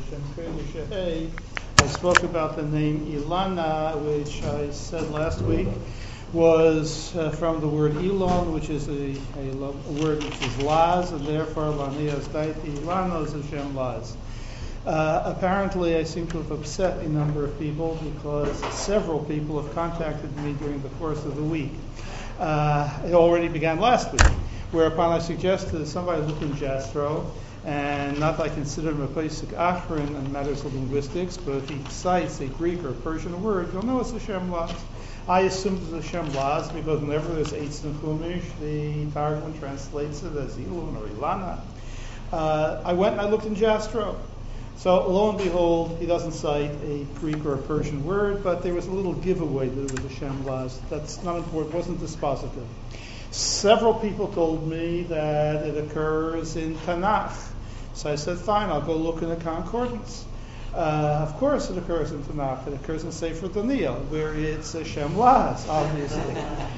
Shem Kodesh Hey. I spoke about the name Ilana, which I said last week was from the word Elon, which is a word which is Laz, and therefore Lanias Daiti Ilana is Hashem Laz. Apparently, I seem to have upset a number of people because several people have contacted me during the course of the week. It already began last week, whereupon I suggested that somebody look in Jastro, and not that I consider him a basic achron in matters of linguistics, but if he cites a Greek or Persian word, you'll know it's a Shem Laz. I assumed it's a Shem Laz because whenever there's Eitz and Chumash, the Targum translates it as Ilun or Ilana. I went and I looked in Jastro. So lo and behold, he doesn't cite a Greek or a Persian word, but there was a little giveaway that it was a Shem Laz. That's not important, wasn't dispositive. Several people told me that it occurs in Tanakh. So I said, fine, I'll go look in the concordance. Of course it occurs in Tanakh. It occurs in Sefer Daniel, where it's a Shem Laz, obviously.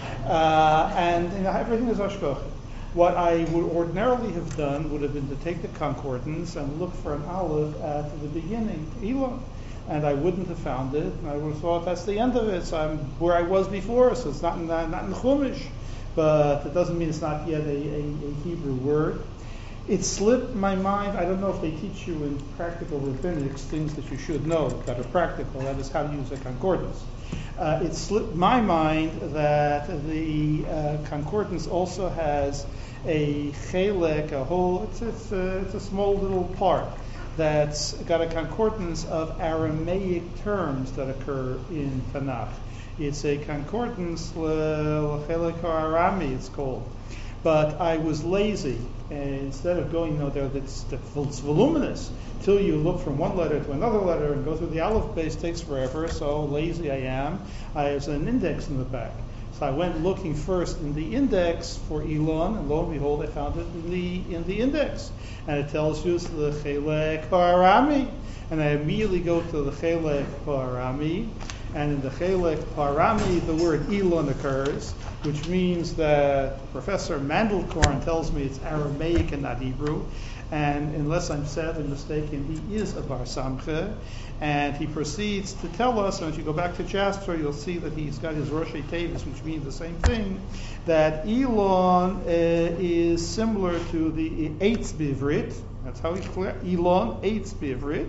And everything is Ashkoch. What I would ordinarily have done would have been to take the concordance and look for an aleph at the beginning, Elon. And I wouldn't have found it. And I would have thought that's the end of it. So I'm where I was before, so it's not in Chumash. But it doesn't mean it's not yet a Hebrew word. It slipped my mind. I don't know if they teach you in practical rabbinics things that you should know that are practical. That is how to use a concordance. It slipped my mind that the concordance also has a chelek, a whole. It's a small little part that's got a concordance of Aramaic terms that occur in Tanakh. It's a concordance, Chelek Arami, it's called. But I was lazy, and instead of going there, it's voluminous. Till you look from one letter to another letter and go through the aleph base takes forever. So lazy I am. I have an index in the back. So I went looking first in the index for Elon, and lo and behold, I found it in the index, and it tells you it's the Chelek Arami, and I immediately go to the Chelek Arami. And in the Chelek Parami, the word Elon occurs, which means that Professor Mandelkorn tells me it's Aramaic and not Hebrew. And unless I'm sadly mistaken, he is a Bar Samche. And he proceeds to tell us, and if you go back to Jasper, you'll see that he's got his Roshei Tevis, which means the same thing, that Elon is similar to the Eitz Bivrit. That's how he's clear. Elon, Eitz Bivrit.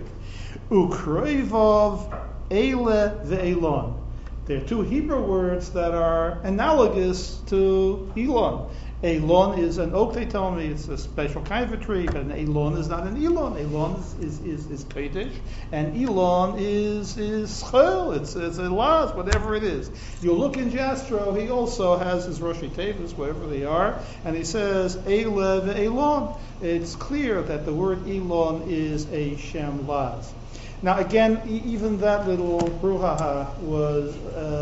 Ukroivov Eile ve'elon. There are two Hebrew words that are analogous to Elon. Elon is an oak, they tell me, it's a special kind of a tree, but an Elon is not an Elon. Elon is Kodesh, and Elon is Chol, it's a Laz, whatever it is. You look in Jastro, he also has his Roshei Tevis, wherever they are, and he says, Eile ve'elon. It's clear that the word Elon is a Shem Laz. Now again, even that little brouhaha was.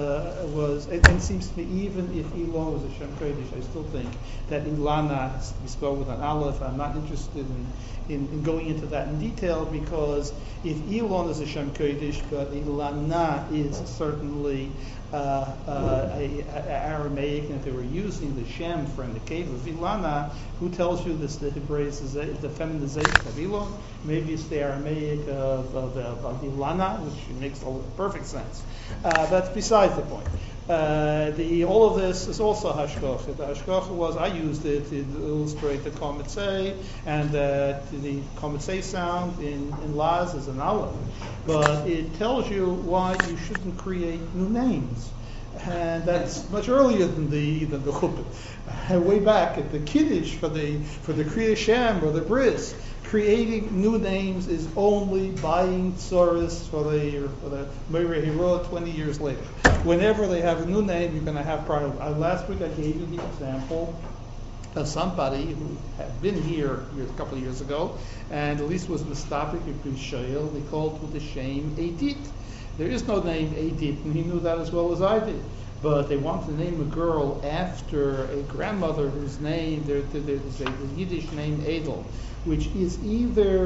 It seems to me, even if Elon was a Shem Kodesh, I still think that Ilana has to be spelled with an aleph. I'm not interested in going into that in detail, because if Elon is a Shem Kodesh, but Ilana is certainly Aramaic, and if they were using the Shem for in the cave of Ilana, who tells you this? The Hebraism is the feminization of Elon. Maybe it's the Aramaic of Ilana, which makes perfect sense. That's besides the point. All of this is also hashgacha. The hashgacha was, I used it to illustrate the kometzei, and the kometzei sound in Laz is an aleph, but it tells you why you shouldn't create new names, and that's much earlier than the chuppah. Way back at the kiddush for the Kriya Shem or the bris. Creating new names is only buying tzoros for the Meirei Hiro 20 years later. Whenever they have a new name, you're going to have problems. Last week I gave you the example of somebody who had been here a couple of years ago, and at least was mistopic of B'Shail. They called with the shame Edith. There is no name Edith, and he knew that as well as I did. But they want to name a girl after a grandmother whose name, there's a Yiddish name Edel, which is either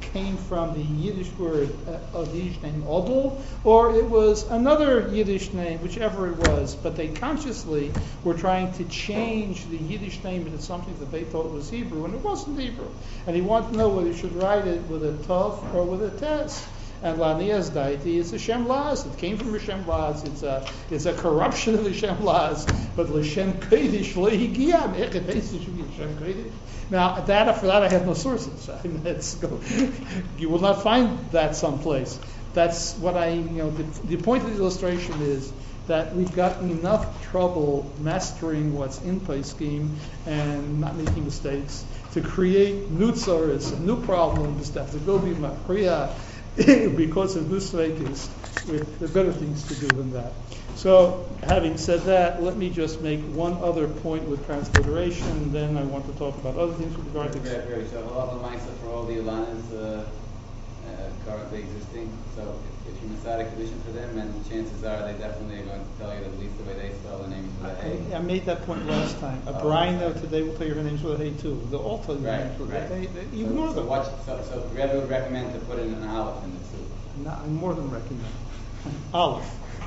came from the Yiddish word of the Yiddish name Odel, or it was another Yiddish name, whichever it was, but they consciously were trying to change the Yiddish name into something that they thought was Hebrew, and it wasn't Hebrew. And he wanted to know whether he should write it with a Tov or with a Tes. And Lanias Daiti is a Shem Laz. It came from a Shem Laz. It's a corruption of the Shem Laz. But L'Shem Kodesh Lehigia. Shem Kodesh. Now, for that I have no sources. You will not find that someplace. That's what the point of the illustration is that we've gotten enough trouble mastering what's in Pesachim and not making mistakes to create new tzaras, new problems that have to go be machriya because of new sveikis with the better things to do than that. So, having said that, let me just make one other point with transliteration, and then I want to talk about other things with regard to... Very. So a lot of the mindset for all the Ilanas currently existing. So if you Masada condition for them, and chances are they definitely are going to tell you that at least the way they spell the names with a hay. I made that point last time. Brian, though, today will tell you her names with a hay too. They'll all tell you right, names with a hay. You ignore them. So the Rebbe would recommend to put in an aleph in the soup. No, I more than recommend. Aleph.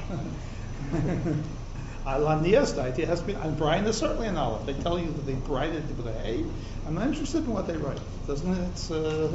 It has been, and Brian is certainly an aleph. They tell you that they write it with a hay. I'm not interested in what they write. Doesn't it? It's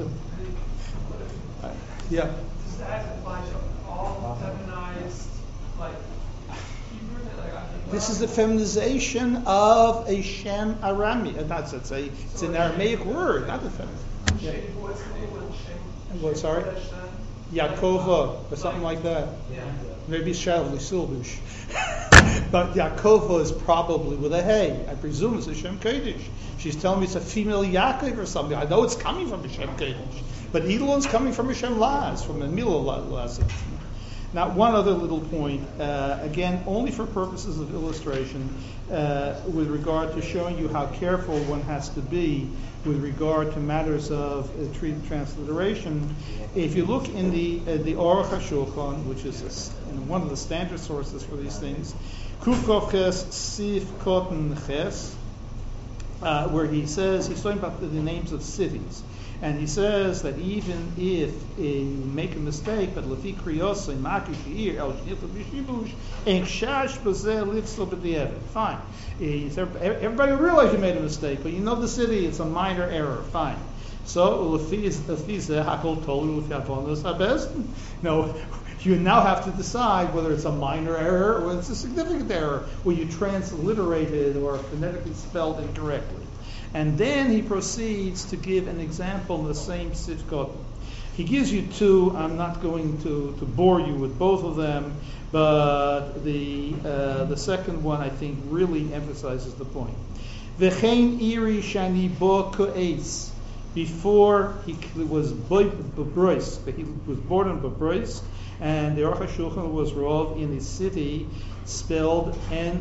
yeah. Does that apply to all feminized, Hebrew? This is the feminization of a Shem Arami. It's an Aramaic word, not a feminine. Yeah. What's the name of Shem? What, sorry? Yaakova, or something like that. Yeah. Maybe Shavli Silbush. But Yaakova is probably with a hey. I presume it's a Shem Kodesh. She's telling me it's a female Yaakov or something. I know it's coming from a Shem Kodesh. But Elon's coming from a Shem Laz, from a Mila Laz. Now, one other little point, again, only for purposes of illustration, with regard to showing you how careful one has to be with regard to matters of transliteration. If you look in the Aruch HaShulchan, which is one of the standard sources for these things, Kuf Kof Ches Sif Koten Ches, where he's talking about the names of cities. And he says that even if you make a mistake, but lefi kriyosa maki sheir el shnichu b'shibush ein shash b'zeh lifso b'di'evet. Fine. Everybody will realize you made a mistake, but you know the city, it's a minor error. Fine. So lefi zeh hakol tolu lefi avonos habezin. No, you now have to decide whether it's a minor error or it's a significant error, where you transliterated or phonetically spelled incorrectly. And then he proceeds to give an example in the same Sifkot. He gives you two. I'm not going to bore you with both of them, but the second one I think really emphasizes the point. V'chein iri shani bo ko'es. Before he was Bebrois, he was born in Bebrois, and the Aruch HaShulchan was rov in the city, spelled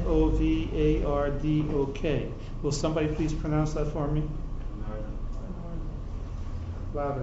Novardok. Will somebody please pronounce that for me? Louder.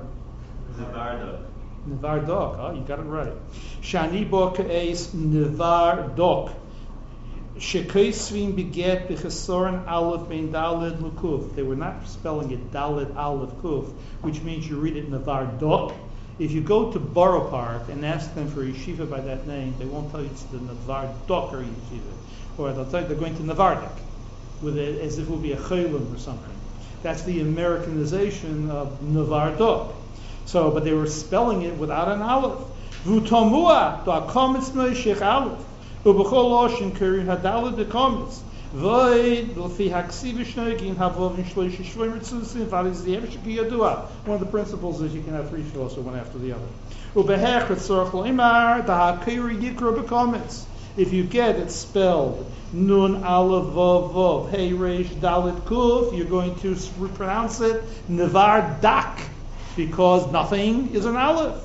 Nevardok. Oh, you got it right. Shani bo ka'es Nevardok. Shekoisvim beget b'chesoren aleph bein daled l'kuf. They were not spelling it daled aleph kuf, which means you read it Nevardok. If you go to Borough Park and ask them for a yeshiva by that name, they won't tell you it's the Nevardoker yeshiva, or they'll tell you they're going to Nevardik, with it as if it would be a chaylim or something. That's the Americanization of Nevardok. So, but they were spelling it without an aleph. V'utomua da'akomitz noishich aleph u'b'chol oshin kirin hadalad dekomitz v'oid l'fi haksiv shnoigin havov in shloish shvoim ritzusim v'aliz di'evshiki yadua. One of the principles is you can have three shlos, one after the other. U'behech v'tzorach lo'imar da'akiri yikro b'komitz. If you get it spelled Nun Aleph Vav Vav Hey Reish Dalet Kuf, you're going to pronounce it Nevar Dak, because nothing is an Aleph.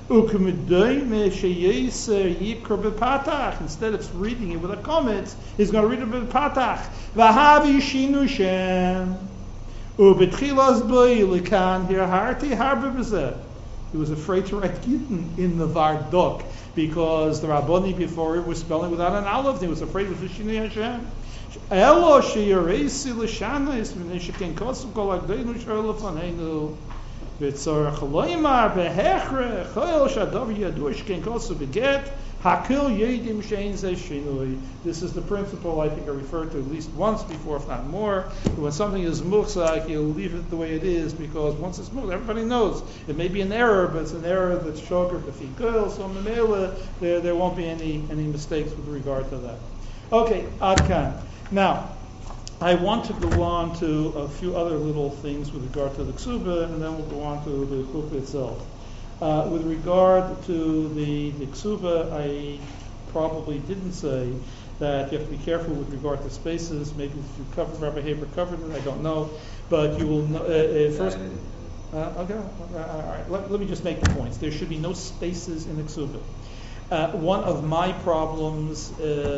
Instead of reading it with a comment, he's going to read it with Patach. Vahavi Shinu Shem Ubetchilas Boi Likan Hirharti Harbe Bezeh. He was afraid to write Gittin in the Vardok because the Rabboni before it was spelling without an aleph. He was afraid it was Shinui Hashem. Elo sheyaresi l'shana is v'nei sheken kosum kol ha'gdeinu sh'or lefaneinu. V'tzorach loymar behechre choyel shadav yadur shken kosu beget hakil yedim shein ze shinui. This is the principle I think I referred to at least once before, if not more. When something is muchzak, you leave it the way it is because once it's muchzak, everybody knows it may be an error, but it's an error that's shoger b'fikul. So memela, there won't be any mistakes with regard to that. Okay, Adkan. Now, I want to go on to a few other little things with regard to the ksuba, and then we'll go on to the chuppah itself. With regard to the ksuba, I probably didn't say that you have to be careful with regard to spaces. Maybe if you Rabbi Haber covered it, I don't know. But you will know, first. Okay, all right. Let me just make the points. There should be no spaces in the ksuba. One of my problems.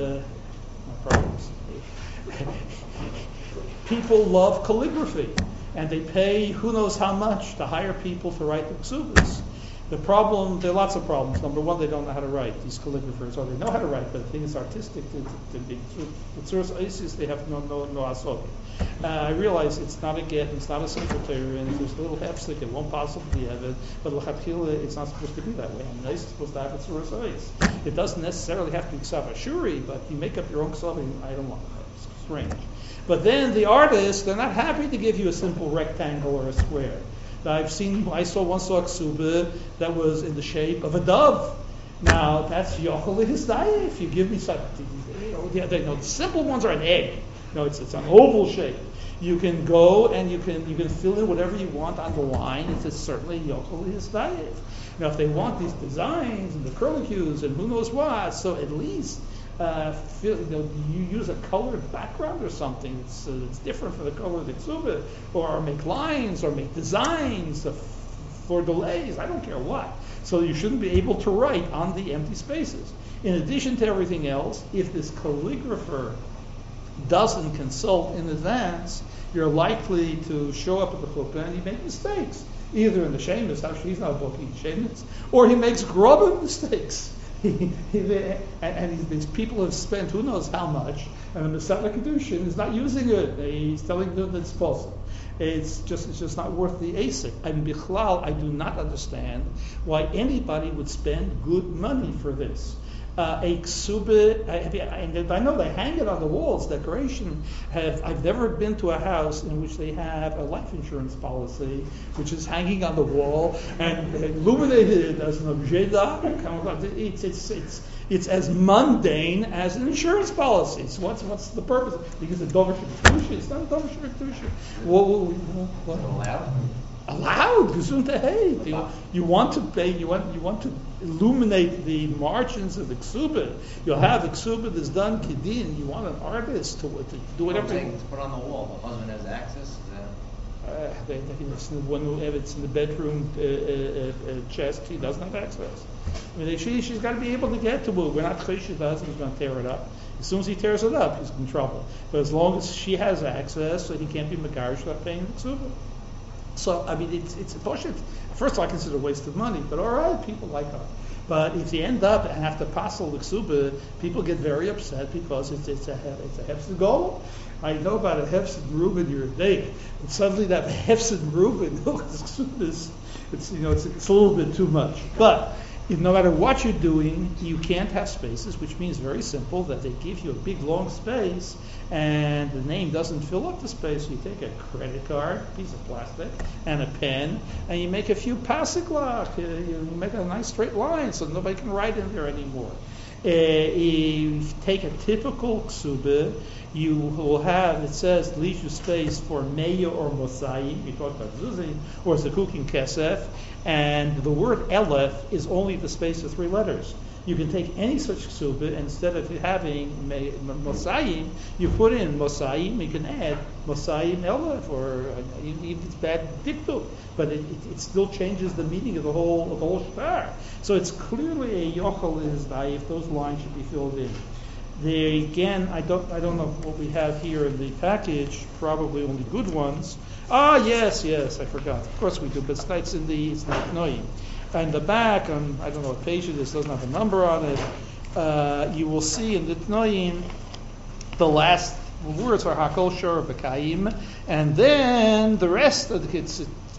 People love calligraphy, and they pay who knows how much to hire people to write the ksubas. The problem, there are lots of problems. Number one, they don't know how to write, these calligraphers, or they know how to write, but the thing is artistic. The tzuras oasis, they have no asog. I realize it's not a get, it's not a simple Torah, and if there's a little hefsek, it won't possibly have it, but l'chatchila, it's not supposed to be that way. I mean, it's supposed to have a tzuras oasis. It doesn't necessarily have to be ksav ashuri, but you make up your own ksavim, I don't want that. It's strange. But then the artists, they're not happy to give you a simple rectangle or a square. I saw one ksuba that was in the shape of a dove. Now that's yochel hizdayeh. If you give me something, the simple ones are an egg. It's an oval shape. You can go and you can fill in whatever you want on the line. It's certainly yochel hizdayeh. Now if they want these designs and the curlicues and who knows what, so at least. You use a colored background or something. It's different for the color of the ksuba, or make lines, or make designs for delays. I don't care what. So you shouldn't be able to write on the empty spaces. In addition to everything else, if this calligrapher doesn't consult in advance, you're likely to show up at the chuppah and he make mistakes. Either in the shemus, actually he's not booking shemus, or he makes grubba mistakes. And these people have spent who knows how much, and the Masada Kedushin is not using it. He's telling them that it's false. It's just not worth the asik. I mean, bichlal, I do not understand why anybody would spend good money for this. A ksuba, I know they hang it on the walls, decoration. I've never been to a house in which they have a life insurance policy, which is hanging on the wall and illuminated as an objet d'art. It's as mundane as an insurance policy. So what's the purpose? Because the dover shebektusha, it's not a dover shebektusha. What? Allowed, you want to pay. You want to illuminate the margins of the ksuba. You'll have the ksuba that's done kedin. You want an artist to do whatever. To put on the wall. The husband has access. If it's in the bedroom chest, he doesn't have access. I mean, she's got to be able to get to it. We're not choshev the husband's going to tear it up. As soon as he tears it up, he's in trouble. But as long as she has access, so he can't be megarish without paying the ksuba. So, I mean, it's a bullshit. First of all, I consider it a waste of money, but all right, people like art. But if you end up and have to passel the ksuba, people get very upset because it's a hefsid goal. I know about a hefsid Reuben you're a day, and suddenly that hefsid Reuben, it's a little bit too much. But no matter what you're doing, you can't have spaces, which means very simple that they give you a big long space and the name doesn't fill up the space. So you take a credit card, piece of plastic, and a pen, and you make a few pasiklach. You make a nice straight line so nobody can write in there anymore. You take a typical ksuba, you will have, it says, leave you space for meya or mosai, we talked about zuzim, or zakukin kesef, and the word elef is only the space of 3 letters. You can take any such ksuba, and instead of having mosayim, you put in mosayim, you can add mosayim elef, or even it's bad diktuk, but it still changes the meaning of the whole shtar. So it's clearly a yochel hizdayeh if those lines should be filled in. Again, I don't know what we have here in the package. Probably only good ones. Yes, I forgot. Of course we do, but it's not noyim. And the back, I don't know what page it is. Doesn't have a number on it. You will see in the tnoyim, the last words are hakol shor b'kayim, and then the rest of it's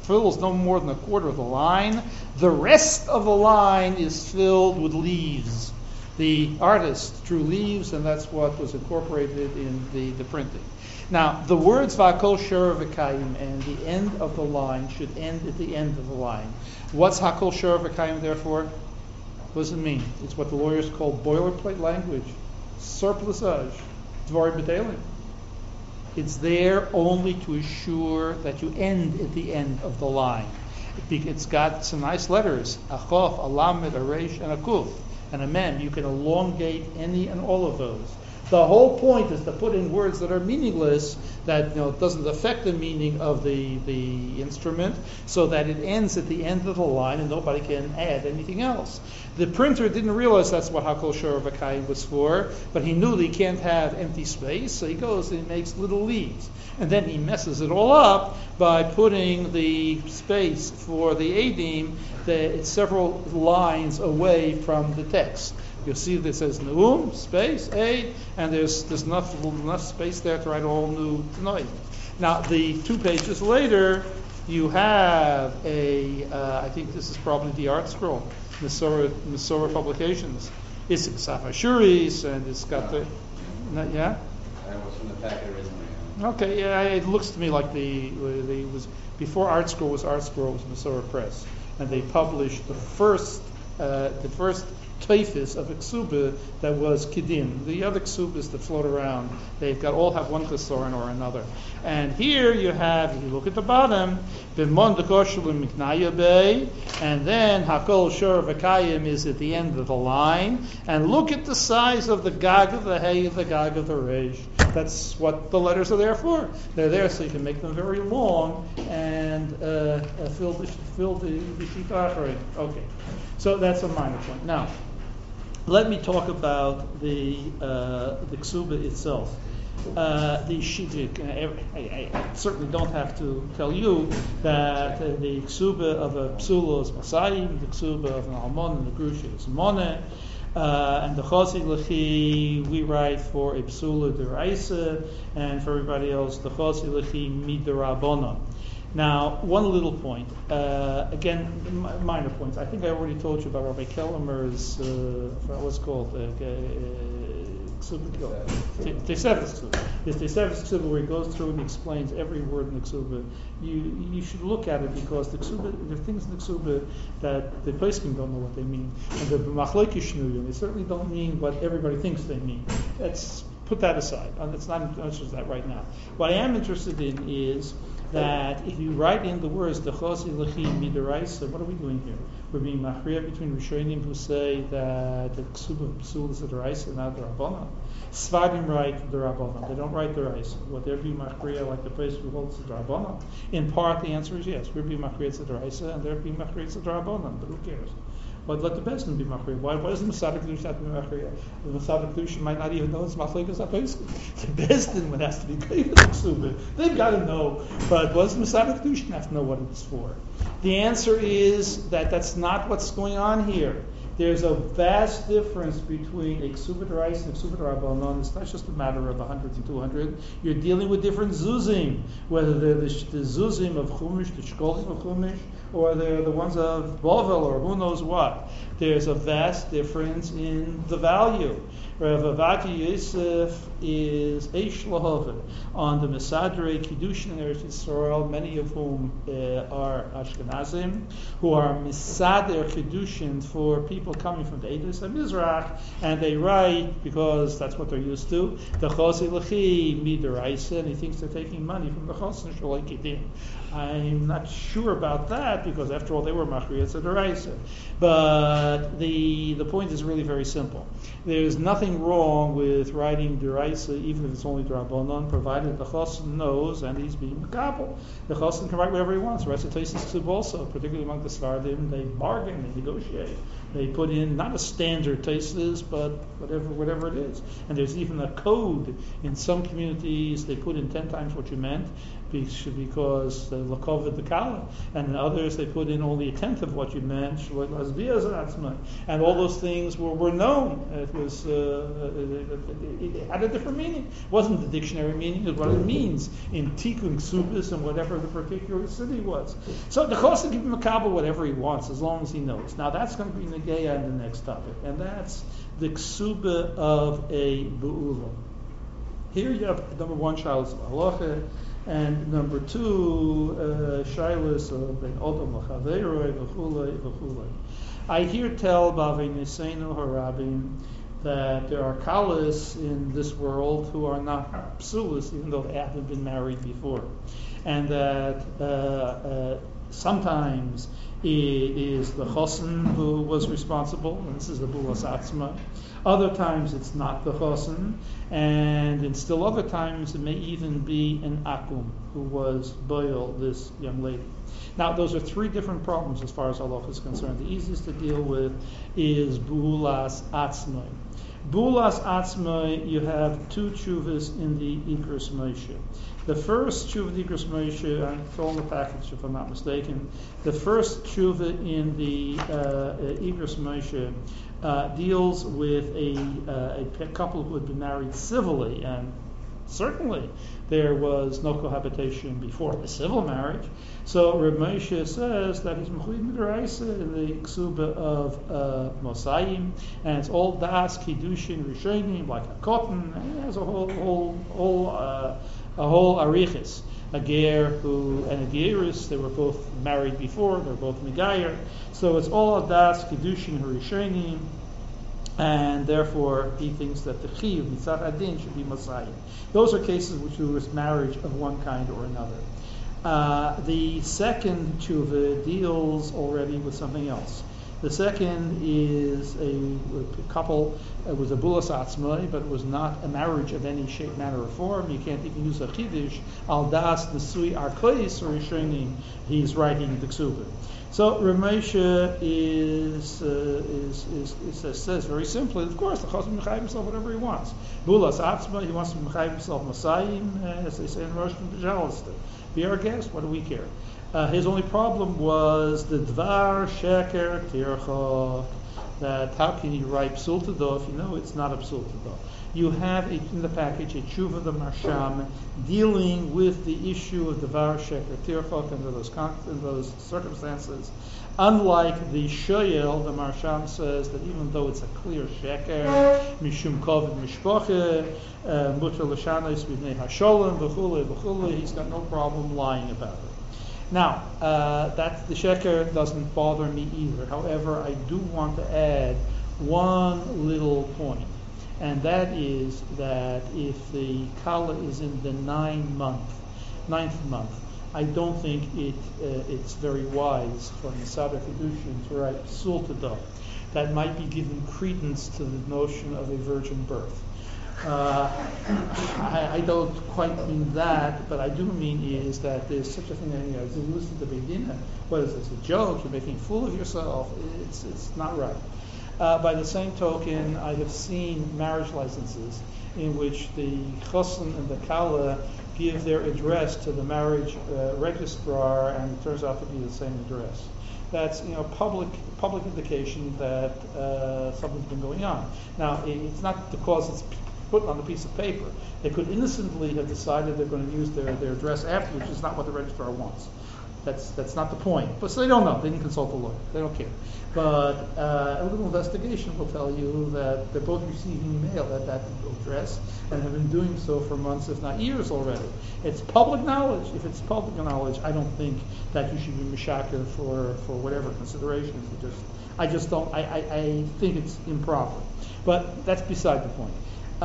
fills no more than a quarter of the line. The rest of the line is filled with leaves. The artist drew leaves, and that's what was incorporated in the printing. Now, the words V'Hakol Shor V'Kayim and the end of the line should end at the end of the line. What's Hakol Shor V'Kayim therefore? What does it mean? It's what the lawyers call boilerplate language, surplusage, dvarim b'delim. It's there only to assure that you end at the end of the line. It's got some nice letters, a chof, a lamed, a resh, and a kuf, and a mem. You can elongate any and all of those. The whole point is to put in words that are meaningless, that it doesn't affect the meaning of the instrument, so that it ends at the end of the line and nobody can add anything else. The printer didn't realize that's what Hakol Shor V'Kayim was for, but he knew that he can't have empty space, so he goes and he makes little leaves. And then he messes it all up by putting the space for the Eidim several lines away from the text. You'll see that it says Neum, space, Eid, and there's enough space there to write all new Tanoim. Now, the 2 pages later, you have I think this is probably the art scroll, Masorah Publications. It's in Safashuris, and it's got yeah? That was from the packet originally. Okay, yeah, it looks to me like was before Art Scroll was Masorah Press, and they published the first Teifis of Ksuba that was Kedim. The other Ksubas that float around, they all have one Chesoron or another. And here you have, if you look at the bottom, B'mon Dekoshelim Miknaya Bey, and then Hakol Shor V'Kayim is at the end of the line. And look at the size of the Gag of the Hey and the Gag of the Resh. That's what the letters are there for. They're there so you can make them very long and fill the sheet achari. Okay, so that's a minor point. Now, let me talk about the ksuba itself. The shidrik. I certainly don't have to tell you that the ksuba of a psula is masayim, the ksuba of an almon and the grusha is moneh. And the Chosi Lechi we write for a Psula Deraisa, and for everybody else the Chosi Lechi Midrabona. Now, one little point, again, minor points. I think I already told you about Rabbi Kellermer's, what's called, Tesefes Ksuba. This Tesefes Ksuba, where he goes through and explains every word in the Ksuba. You should look at it, because the Ksuba, there are things in the Ksuba that the Poskim don't know what they mean. And the Machlokes Shnuyim, they certainly don't mean what everybody thinks they mean. Let's put that aside. It's not interested in that right now. What I am interested in is that if you write in the words the Chosi Lechi Midaraisa, what are we doing here? We're being machriya between Rishonim who say that the Ksuba Psul is the Deraisa, not the Rabbanan. Svardim write the Rabbanan. They don't write the Deraisa. What they're being machriya, like the place who holds the Rabbanan. In part, the answer is yes. We're being machriya the Deraisa, and they're being machriya the Rabbanan. But who cares? But let the Bezdin be machriya. Why does the Masada Kedusha have to be machriya? The Masada Kedusha might not even know it's machlekes haPoskim. The Bezdin would have to be clear with the Ksuba. They've got to know. But what does the Masada Kedusha have to know what it's for? The answer is that that's not what's going on here. There's a vast difference between a Ksuba Deraisa and a Ksuba D'Rabbanan. It's not just a matter of 100 and 200. You're dealing with different zuzim, whether they're the zuzim of Chumash, the shkolim of Chumash, or they're the ones of Bovel, or who knows what. There's a vast difference in the value. Rav Avadia Yosef is Eish Lahovet on the Mesadrei Kiddushin in Eretz Yisrael, many of whom are Ashkenazim, who are Mesader Kiddushin for people coming from the Eidos and Mizrach, and they write, because that's what they're used to, the Chosi Lechi Midaraisa, and he thinks they're taking money from the Chosin Shalai Kedim. I'm not sure about that, because after all, they were Machriyas Deraisa. But the point is really very simple. There's nothing wrong with writing Deraisa, even if it's only D'Rabbanan, provided the Chosin knows and he's being Mekabel. The Chosin can write whatever he wants. The rest of Tosfos Ksub also, particularly among the Svardim, they bargain, they negotiate. They put in not a standard Tosfos, but whatever it is. And there's even a code in some communities. They put in 10 times what you meant, because they lakovet the kala, and in others they put in only a tenth of what you meant, and all those things were known. It was it had a different meaning. It wasn't the dictionary meaning; it was what it means in Tikkun Ksubis and whatever the particular city was. So the Chosn give him a kabel whatever he wants as long as he knows. Now that's going to be Negeya in the next topic, and that's the Ksuba of a Be'ula. Here you have number one, Shilas Halacha, and number two, Shilas of Ben Odom L'Chaveiroi V'chulei V'chulei. I hear tell Bavei Niseinu Harabim that there are kalas in this world who are not psulas, even though they haven't been married before, and that sometimes it is the chosen who was responsible, and this is the bulas atzma. Other times it's not the chosen, and in still other times it may even be an akum who was boil, this young lady. Now those are three different problems as far as halacha is concerned. The easiest to deal with is bulas atzma. Bulas atzma, you have two tshuvas in the Ikros Moshe. The first tshuva of the Ikros Moshe, it's all in the package if I'm not mistaken. The first tshuva in the Ikros Moshe deals with a couple who had been married civilly, and certainly there was no cohabitation before the civil marriage. So Reb Moshe says that he's mechuyev midaraisa in the ksuba of Mosayim, and it's all das kiddushin rishonim like a cotton, and it has a whole arichis. A ger who and a geirus, they were both married before, they're both megayer. So it's all das kiddushin rishonim. And therefore, he thinks that the chiyuv mitzad adin should be Mosayim. Those are cases which there was marriage of one kind or another. The second tshuva deals already with something else. The second is a couple. It was a bulas atzmai, but it was not a marriage of any shape, manner, or form. You can't even use a chiddush al das nesui arkois or rishonim. He's writing the ksuba. So Ramesha says very simply, of course, the chosn mechayev himself whatever he wants. Bulas atzma, he wants to mechayev himself Mosayim, as they say in Rosh Hashanah. Be our guest. What do we care? His only problem was the dvar sheker tircha. That how can you write psul tadov? You know it's not a psul tadov. You have in the package a tshuva of the Marsham dealing with the issue of dvar sheker tircha under those circumstances. Unlike the shoyel, the Marsham says that even though it's a clear sheker, mishum kovid mishpoche, mutar l'shanos b'nei hasholem v'chule v'chule, he's got no problem lying about it. Now, that the sheker doesn't bother me either. However, I do want to add one little point, and that is that if the kala is in the ninth month, I don't think it's very wise for Masada Kedushin to write psul tadov. That might be giving credence to the notion of a virgin birth. I don't quite mean that, but I do mean is that there's such a thing as listen to Beidina. What is this? A joke? You're making a fool of yourself. It's not right. By the same token, I have seen marriage licenses in which the chosn and the kala give their address to the marriage registrar, and it turns out to be the same address. That's public indication that something's been going on. Now, it's not because it's put on a piece of paper. They could innocently have decided they're going to use their address after, which is not what the registrar wants. That's not the point. But so they don't know. They didn't consult a lawyer. They don't care. But a little investigation will tell you that they're both receiving mail at that address and have been doing so for months, if not years already. It's public knowledge. If it's public knowledge, I don't think that you should be mishaker for whatever considerations. I just don't. I think it's improper. But that's beside the point.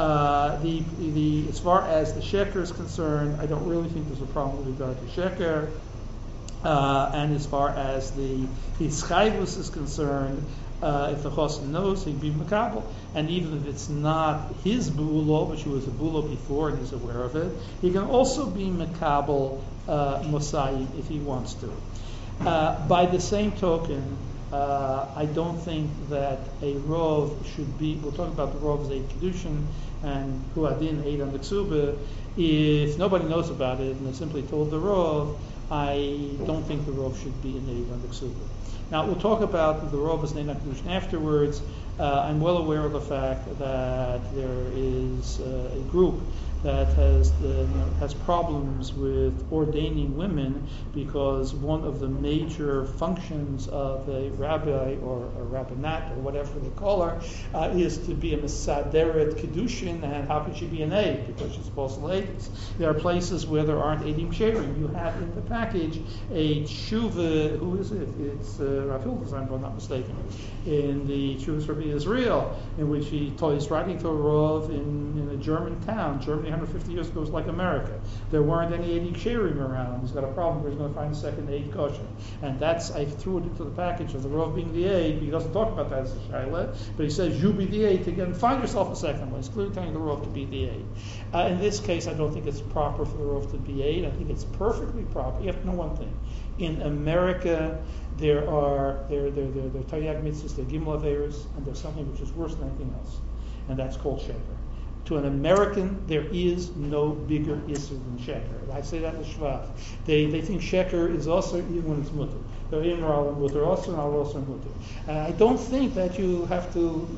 As far as the sheker is concerned, I don't really think there's a problem with regard to sheker. And as far as the chayvus is concerned, if the chosin knows, he'd be makabel. And even if it's not his bulo, but she was a bulo before and he's aware of it, he can also be makabel Mosayim if he wants to. By the same token, I don't think that a rov should be. We'll talk about the rov's eid kedushin and huadin eid on the ksuba. If nobody knows about it and they simply told the rov, I don't think the rov should be an eid on the ksuba. Now we'll talk about the rov's eid on kedushin afterwards. I'm well aware of the fact that there is a group that has problems with ordaining women because one of the major functions of a rabbi or a rabbinat or whatever they call her is to be a mesaderet kedushin, and how could she be an aid because she's supposed to ladies? There are places where there aren't eidim sherim. You have in the package a tshuva. Who is it? It's Rav Hildesheim, if I'm not mistaken, in the Tshuva's Rabbi Israel, in which he's writing to a rov in a German town. Germany 150 years ago was like America. There weren't any eidim sherim around. He's got a problem where he's going to find a second aid kosher. And I threw it into the package of the rov being the aid. He doesn't talk about that as a shaila, but he says you be the aid to get find yourself a second one. He's clearly telling the rov to be the aid. In this case, I don't think it's proper for the rov to be aid. I think it's perfectly proper. You have to know one thing. In America, there are Taryag mitzvahs, there are Gimel Averos, and there's something which is worse than anything else, and that's called sheker. To an American, there is no bigger issur than sheker. I say that in Shvat. They think sheker is also even when it's mutter. They're in mutter also, and also mutter. And I don't think that you have to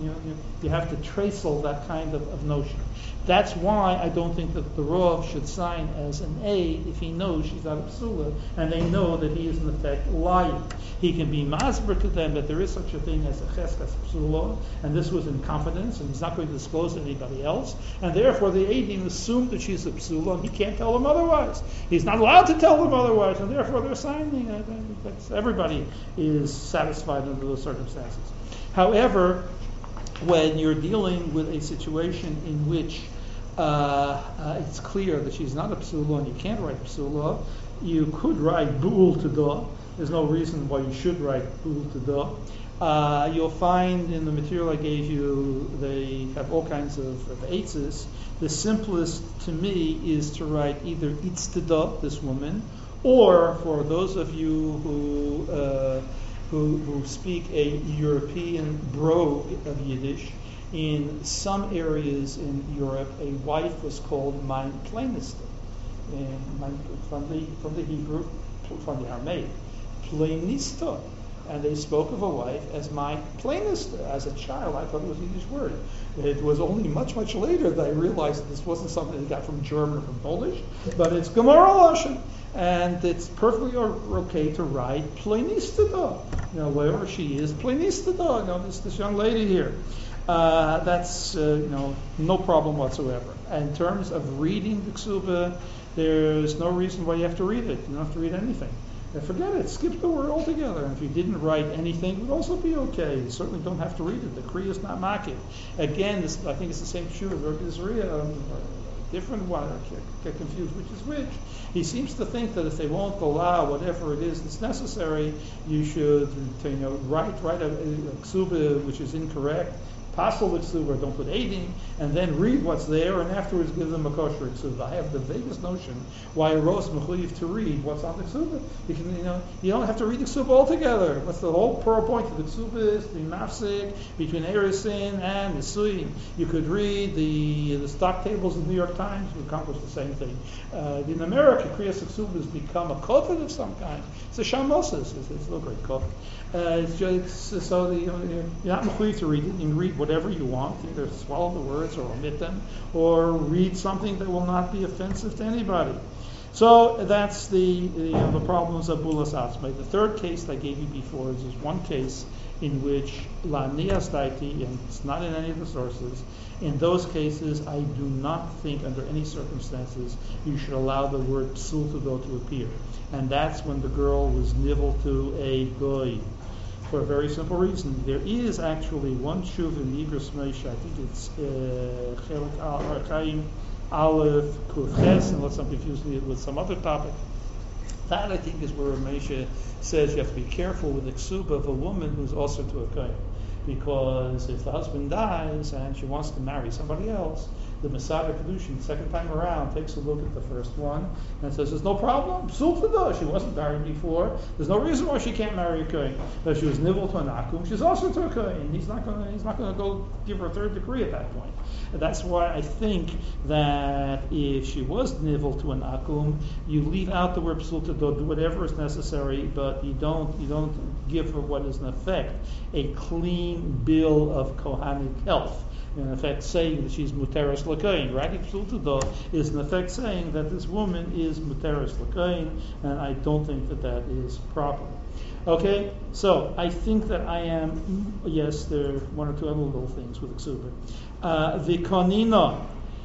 trace all that kind of notion. That's why I don't think that the Rav should sign as an aid if he knows she's not a psula, and they know that he is in effect lying. He can be masber to them that there is such a thing as a cheskas psula, and this was in confidence, and he's not going to disclose to anybody else, and therefore the aidim assume that she's a psula, and he can't tell them otherwise. He's not allowed to tell them otherwise, and therefore they're signing. Everybody is satisfied under those circumstances. However, when you're dealing with a situation in which it's clear that she's not a psula and you can't write psula, you could write bu'ul teda. There's no reason why you should write bu'ul teda. You'll find in the material I gave you, they have all kinds of eitzes. The simplest to me is to write either itzteda, this woman, or for those of you who speak a European brogue of Yiddish, in some areas in Europe, a wife was called mein Kleineste, from the Hebrew, from the Aramaic, Pleinista, and they spoke of a wife as mein Kleineste. As a child, I thought it was a Yiddish word. It was only much, much later that I realized that this wasn't something they got from German or from Polish, but it's Gemara Lashon. And it's perfectly okay to write Pleinista, wherever she is, Pleinista, this young lady here. That's no problem whatsoever. In terms of reading the ksuba, there's no reason why you have to read it. You don't have to read anything. Forget it. Skip the word altogether. And if you didn't write anything, it would also be okay. You certainly don't have to read it. The Kriya is not makif. Again, I think it's the same issue with Rabbi Israel. Different one. I get confused which is which. He seems to think that if they won't allow whatever it is that's necessary, you should write a ksuba which is incorrect, passel the ksuba, don't put eidim, and then read what's there, and afterwards give them a kosher ksuba. I have the vaguest notion why a rose mechuyev to read what's on the ksuba. You don't have to read the ksuba altogether. What's the whole point of the ksuba is to be mafsik between erusin and nisuyim. You could read the stock tables of the New York Times to accomplish the same thing. In America, Kriyas ksuba has become a kofet of some kind. It's a shamoses. It's no great kofet. It's just so you're not mechuyev to read it. You can read whatever you want, either swallow the words or omit them, or read something that will not be offensive to anybody. So that's the problems of bulas atzmai. The third case that I gave you before is one case in which la nias daiti, and it's not in any of the sources. In those cases, I do not think under any circumstances you should allow the word psul to appear. And that's when the girl was nivel to a goy. For a very simple reason. There is actually one shuv in the Igros Moshe, I think it's Chelik Al-Archaim Aleph Kurches, unless I'm confusing it with some other topic. That I think is where Moshe says you have to be careful with the ksuba of a woman who's also to a kohen. Because if the husband dies and she wants to marry somebody else, The Masada Kedushin, second time around, takes a look at the first one and says, there's no problem. Psulta, she wasn't married before. There's no reason why she can't marry a Kohen. But she was nivel to an akum. She's also to a Kohen. He's not going to go give her a third degree at that point. And that's why I think that if she was nivel to an akum, you leave out the word psulta, do whatever is necessary, but you don't give her what is in effect a clean bill of Kohanic health. In effect, saying that she's muteris l'kohen. Radik psulta is in effect saying that this woman is muteris l'kohen, and I don't think that is proper. Okay, so I think that I am. Yes, there are one or two other little things with ksuba. The konina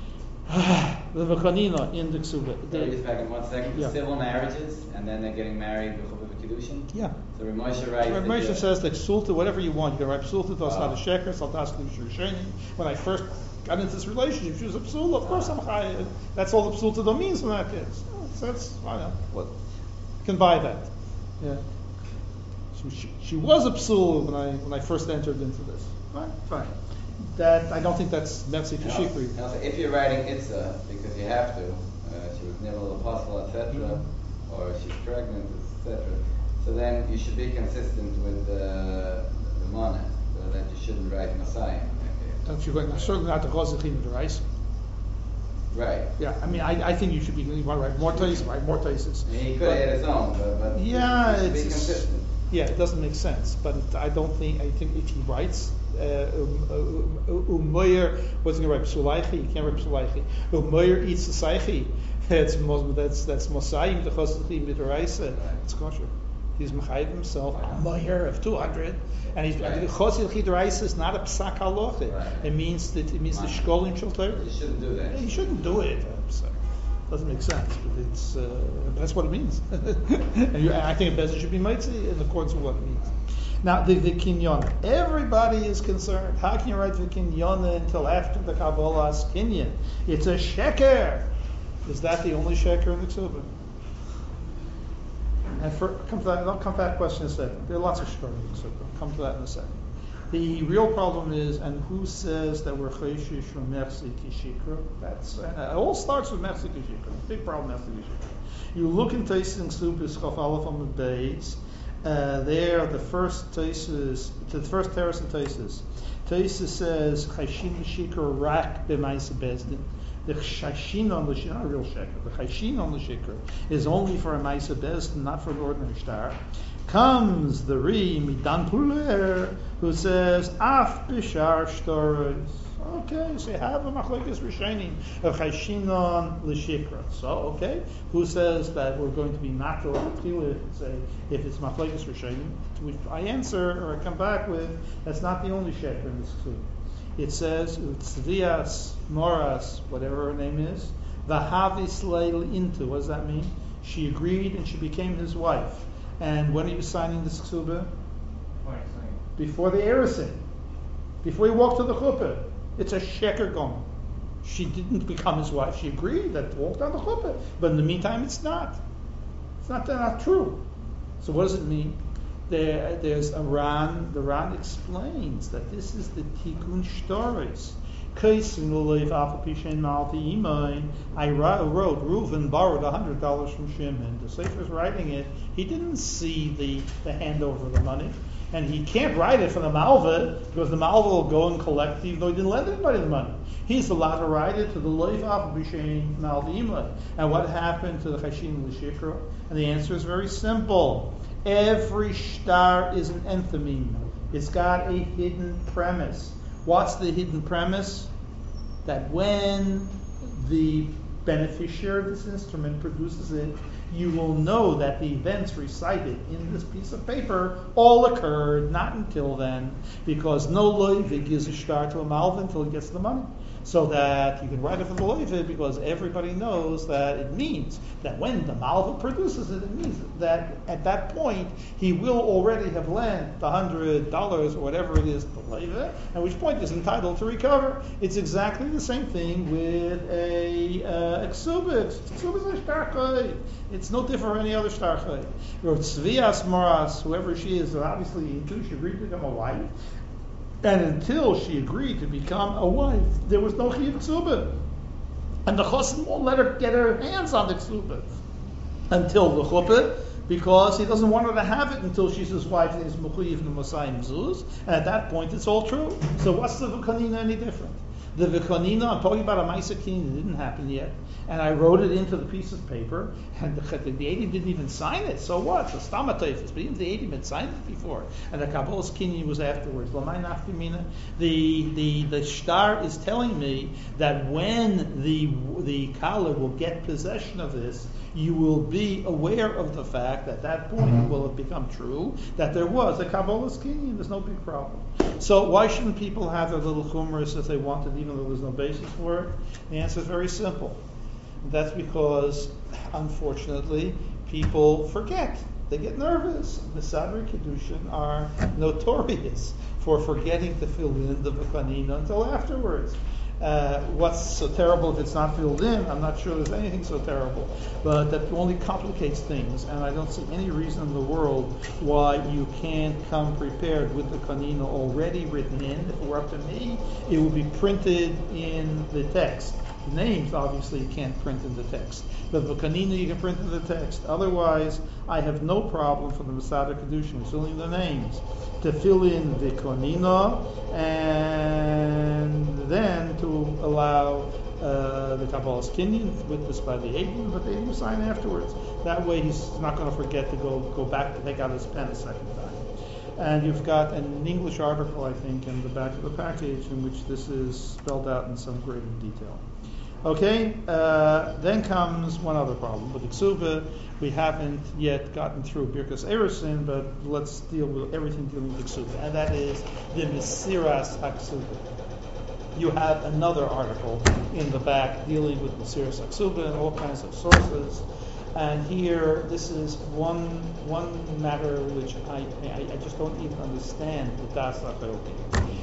in the ksuba. Can I just back in 1 second? Yeah. Civil marriages, and then they're getting married before the Kiddushin. Yeah. So Rav Moshe writes. Rav Moshe says that psulta, whatever you want, you can write psulta, tosad sheker, saltas l'shushenim. When I first got into this relationship, she was a psula. Of course, I'm chayav. That's all the psulta means in that case. So that's I don't know. What can buy that? Yeah. She was a psul when I first entered into this. Fine. That I don't think that's Metzi Kashikri. Also, if you're writing Itza because you have to, she was never the apostle, etc., or she's pregnant, etc. So then you should be consistent with the monad, so that you shouldn't write Messiah. Don't you go? Certainly not the Chazachim of the rice. Right. Yeah, I mean, I think you should be. You want to write more tases, write more tases. He could have had his own, but yeah, you should be it's consistent. Yeah, it doesn't make sense. But I think if he writes Umoyer, what's he going to write? Psulaichi? You can't write Psulaichi. Umoyer eats the Saichi. That's Mosayim, the Chosachim, the Raisa. It's kosher. He's Mechayiv himself, Umoyer of 200. And he's Chosachim, the Raisa is not a Psak Halacha. It means the Shkolim Shalter. You shouldn't do that. You shouldn't do it. Doesn't make sense, but it's that's what it means. And I think a bezin should be mitzi in accordance with what it means. Now the kinyan, everybody is concerned. How can you write the kinyan until after the Kabbalah's kinyan? It's a sheker. Is that the only sheker in the ksuba? And I'll come to that question in a second. There are lots of sheker in the ksuba. I'll come to that in a second. The real problem is, and who says that we're chayshish from Mefsi Kishikra? It all starts with Mefsi Kishikra. Big problem, Mefsi Kishikra. You look in Taisin Supis Chaf Aleph on the base. There, the first terrace of Taisis. Taisis says chayshin Kishikra rak b'maisa bezdin. The chayshin on the shikra, not a real sheker. The chayshin on the shikra is only for a maisa bezdin, not for an ordinary star. Comes the Ri Midan Puler who says Af Bishar Shtoros. Okay, so you have a machlokes rishonim of Chayshinon l'shikra. So who says that we're going to be nakal and say if it's machlokes rishonim? Which I answer or I come back with that's not the only sheker in this clue. It says Tzvias Moras, whatever her name is, Vahavis Leil into. What does that mean? She agreed and she became his wife. And when he was signing this ksuba? Before the Eresin. Before he walked to the chuppah. It's a sheker gone. She didn't become his wife. She agreed that walked on the chuppah. But in the meantime, it's not. It's not true. So what does it mean? There's a Ran. The Ran explains that this is the Tikkun Shtoris. I wrote, Reuven borrowed $100 from Shimon. The Sefer is writing it. He didn't see the handover of the money. And he can't write it for the Malva because the Malva will go and collect even though he didn't lend anybody the money. He's allowed to write it to the Loif Afabishain Malva Imla. And what happened to the Chashin L'Shikra? And the answer is very simple. Every shtar is an enthymeme. It's got a hidden premise. What's the hidden premise? That when the beneficiary of this instrument produces it, you will know that the events recited in this piece of paper all occurred, not until then, because no loivig gives a shtar to a malva until he gets the money. So that you can write it for the loivig because everybody knows that it means that when the malva produces it, it means that at that point he will already have lent the $100 or whatever it is to the loivig, at which point he's entitled to recover. It's exactly the same thing with a ksubit. Ksubit is a shtar. It's no different from any other shtar. Tzvias Moras, whoever she is, obviously she agreed to become a wife. And until she agreed to become a wife, there was no chiyuv ksuba. And the chosin won't let her get her hands on the ksuba until the chuppah, because he doesn't want her to have it until she's his wife and he's mechuyev l'masayim zuz. And at that point, it's all true. So what's the v'kanina any different? The v'kanina, I'm talking about a ma'aser kinina, it didn't happen yet. And I wrote it into the piece of paper, and the Eidim didn't even sign it. So what? The Stamatayfis, but even the Eidim had signed it before. And the Kabbalah's kinyan was afterwards. The shtar is telling me that when the Kala will get possession of this, you will be aware of the fact that at that point will have become true that there was a Kabbalah's kinyan. There's no big problem. So why shouldn't people have their little chumras if they wanted, even though there's no basis for it? The answer is very simple. That's because, unfortunately, people forget. They get nervous. The Sadri Kedushin are notorious for forgetting to fill in the v'kanina until afterwards. What's so terrible if it's not filled in? I'm not sure there's anything so terrible. But that only complicates things, and I don't see any reason in the world why you can't come prepared with the kanina already written in. If it were up to me, it would be printed in the text. The names, obviously, you can't print in the text. But the kanina you can print in the text. Otherwise, I have no problem for the Masada Kedushin filling the names to fill in the kanina and then to allow the Kabbalah's kinyan witnessed by the Eidim, but the Eidim will sign afterwards. That way he's not going to forget to go back to take out his pen a second time. And you've got an English article, I think, in the back of the package in which this is spelled out in some greater detail. Okay, then comes one other problem. With the Ksuba, we haven't yet gotten through Birkas Erusin, but let's deal with everything dealing with the Ksuba, and that is the Mesiras HaKsuba. You have another article in the back dealing with Mesiras HaKsuba and all kinds of sources. And here, this is one matter which I just don't even understand the Das HaChalki.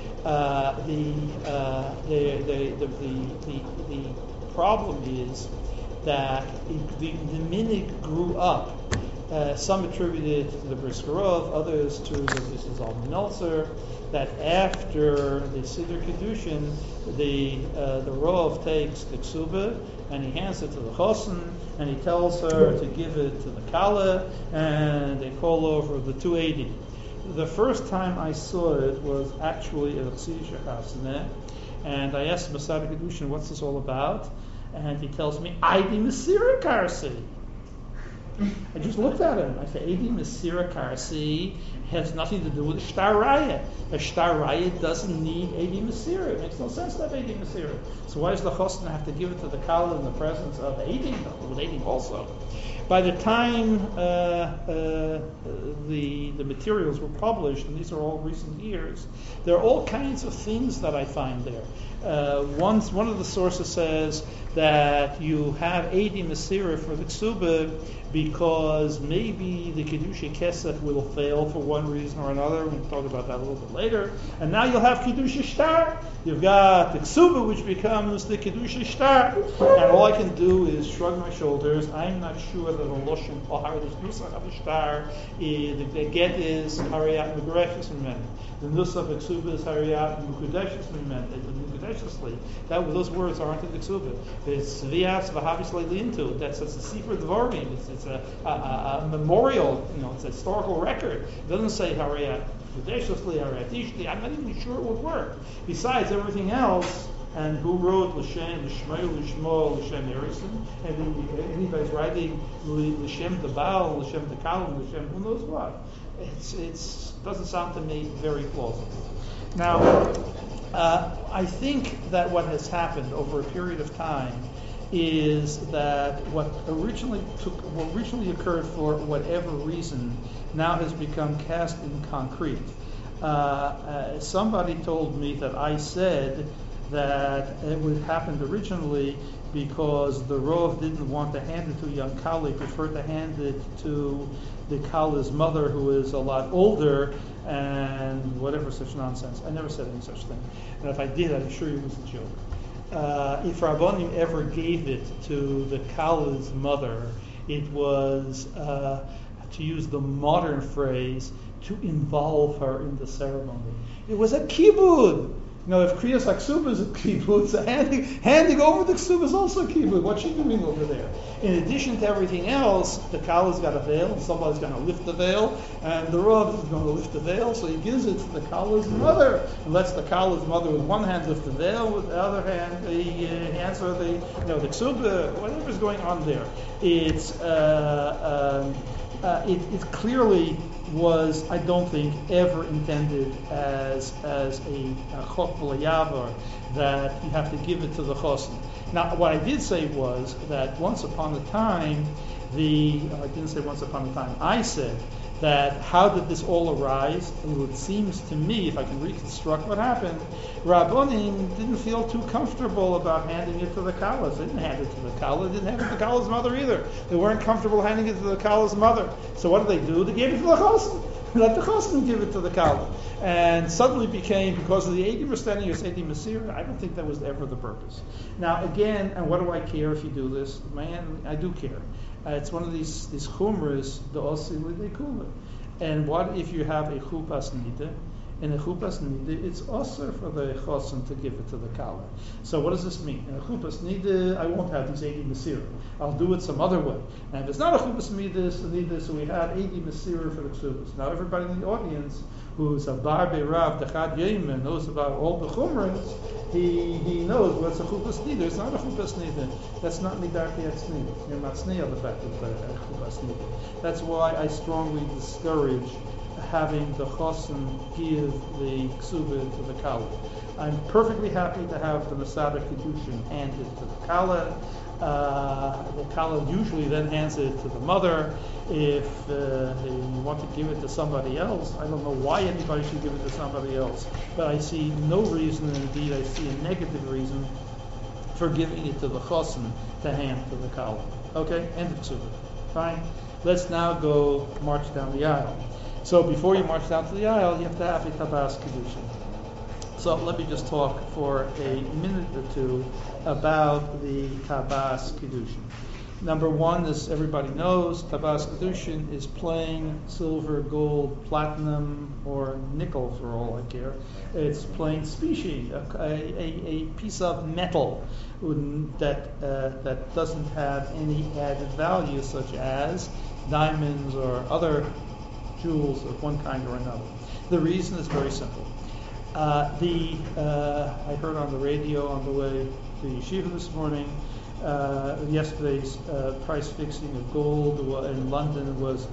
The problem is that the minig grew up. Some attributed it to the Briskerov, others to this is Alman Meltzer, that after the Siddur Kedushin, the Rov takes the Ksuba and he hands it to the Chosin and he tells her to give it to the Kala, and they call over the 280. The first time I saw it was actually at Chassidish Hassaneh, and I asked Masada Kedushin, what's this all about? And he tells me, Eidi Mesira Karsi. I just looked at him. I said, Eidi Mesira Karsi has nothing to do with a Shtar Raya. A Shtar Raya doesn't need Eidi Mesira. It makes no sense to have Eidi Mesira. So why does the Chosna have to give it to the Kala in the presence of Eidim? With Eidim also. By the time the materials were published, and these are all recent years, there are all kinds of things that I find there. One of the sources says that you have Eidim Mesira for the Ksuba because maybe the Kedusha Kesef will fail for one reason or another. We'll talk about that a little bit later. And now you'll have Kedusha Shtar. You've got the Ksuba, which becomes the Kedusha Shtar. And all I can do is shrug my shoulders. I'm not sure that the Loshen Oharadus Nusach of the Shtar, the get is Hariyat Megreshus Mimen. The Nusach of Ksuba is Hariyat Mukudeshus Mimen. Those words aren't in the Ksuba. It's Vias Vahavis Leilintu. That's a Sefer Dvarim. It's a memorial, it's a historical record. It doesn't say Hariyat Mukudeshusli, Hariyat Ishli. I'm not even sure it would work. Besides everything else, and who wrote L'Shem, L'Shmei, L'Shmo, L'Shem Erison, and anybody's writing L'Shem the Baal, L'Shem the Kalim, L'Shem who knows what. It doesn't sound to me very plausible. Now, I think that what has happened over a period of time is that what originally occurred for whatever reason now has become cast in concrete. Somebody told me that I said that it would happened originally because the Rov didn't want to hand it to a young Kala, he preferred to hand it to the Kala's mother, who is a lot older, and whatever such nonsense. I never said any such thing. And if I did, I'm sure it was a joke. If Rabbanim ever gave it to the Kala's mother, it was, to use the modern phrase, to involve her in the ceremony. It was a kibbud. If Kriyas HaKsuba is a kibbud, so handing over the ksuba is also a kibbud. What's she doing over there? In addition to everything else, the Kala's got a veil, and somebody's going to lift the veil, and the Rav is going to lift the veil, so he gives it to the Kala's mother, and lets the Kala's mother with one hand lift the veil, with the other hand he hands her the ksuba, whatever's going on there. It clearly was, I don't think, ever intended as a chok v'layavar, that you have to give it to the chosin. Now, what I did say was that once upon a time, I didn't say once upon a time, I said that how did this all arise? Well, it seems to me, if I can reconstruct what happened, Rabbonim didn't feel too comfortable about handing it to the Kala. They didn't hand it to the Kala, they didn't hand it to the Kala's mother either. They weren't comfortable handing it to the Kala's mother. So what did they do? They gave it to the Chosin. Let the Chosin give it to the Kala. And suddenly became, because of the Eidim Rustani or Eidim Masir, I don't think that was ever the purpose. Now again, and what do I care if you do this? Man, I do care. It's one of these chumras, the osim l'deikula. And what if you have a chupas nida? In a chupas nida, it's also for the chosin to give it to the kala. So what does this mean? In a chupas nida, I won't have these 80 masira. I'll do it some other way. And if it's not a chupas nida, so we have 80 masira for the ksubas. Now everybody in the audience who's a barbe rav dechad yemen knows about all the chumras. He knows what's a chupas nida. It's not a chupas nida. That's not midarki atzniya. You're not sneya the fact of a chupas nida. That's why I strongly discourage having the chosin give the ksuba to the kala. I'm perfectly happy to have the Masada Kedushin handed to the kala. The kala usually then hands it to the mother. If you want to give it to somebody else, I don't know why anybody should give it to somebody else, but I see no reason, and indeed I see a negative reason for giving it to the chosin to hand to the kala. Okay, end of ksuba. Fine. Let's now go march down the aisle. So before you march down to the aisle, you have to have a tabas kedushin. So let me just talk for a minute or two about the tabas kedushin. Number one, as everybody knows, tabas kedushin is plain silver, gold, platinum, or nickel for all I care. It's plain species, a piece of metal that doesn't have any added value, such as diamonds or other jewels of one kind or another. The reason is very simple. I heard on the radio on the way to Yeshiva this morning, yesterday's price fixing of gold in London was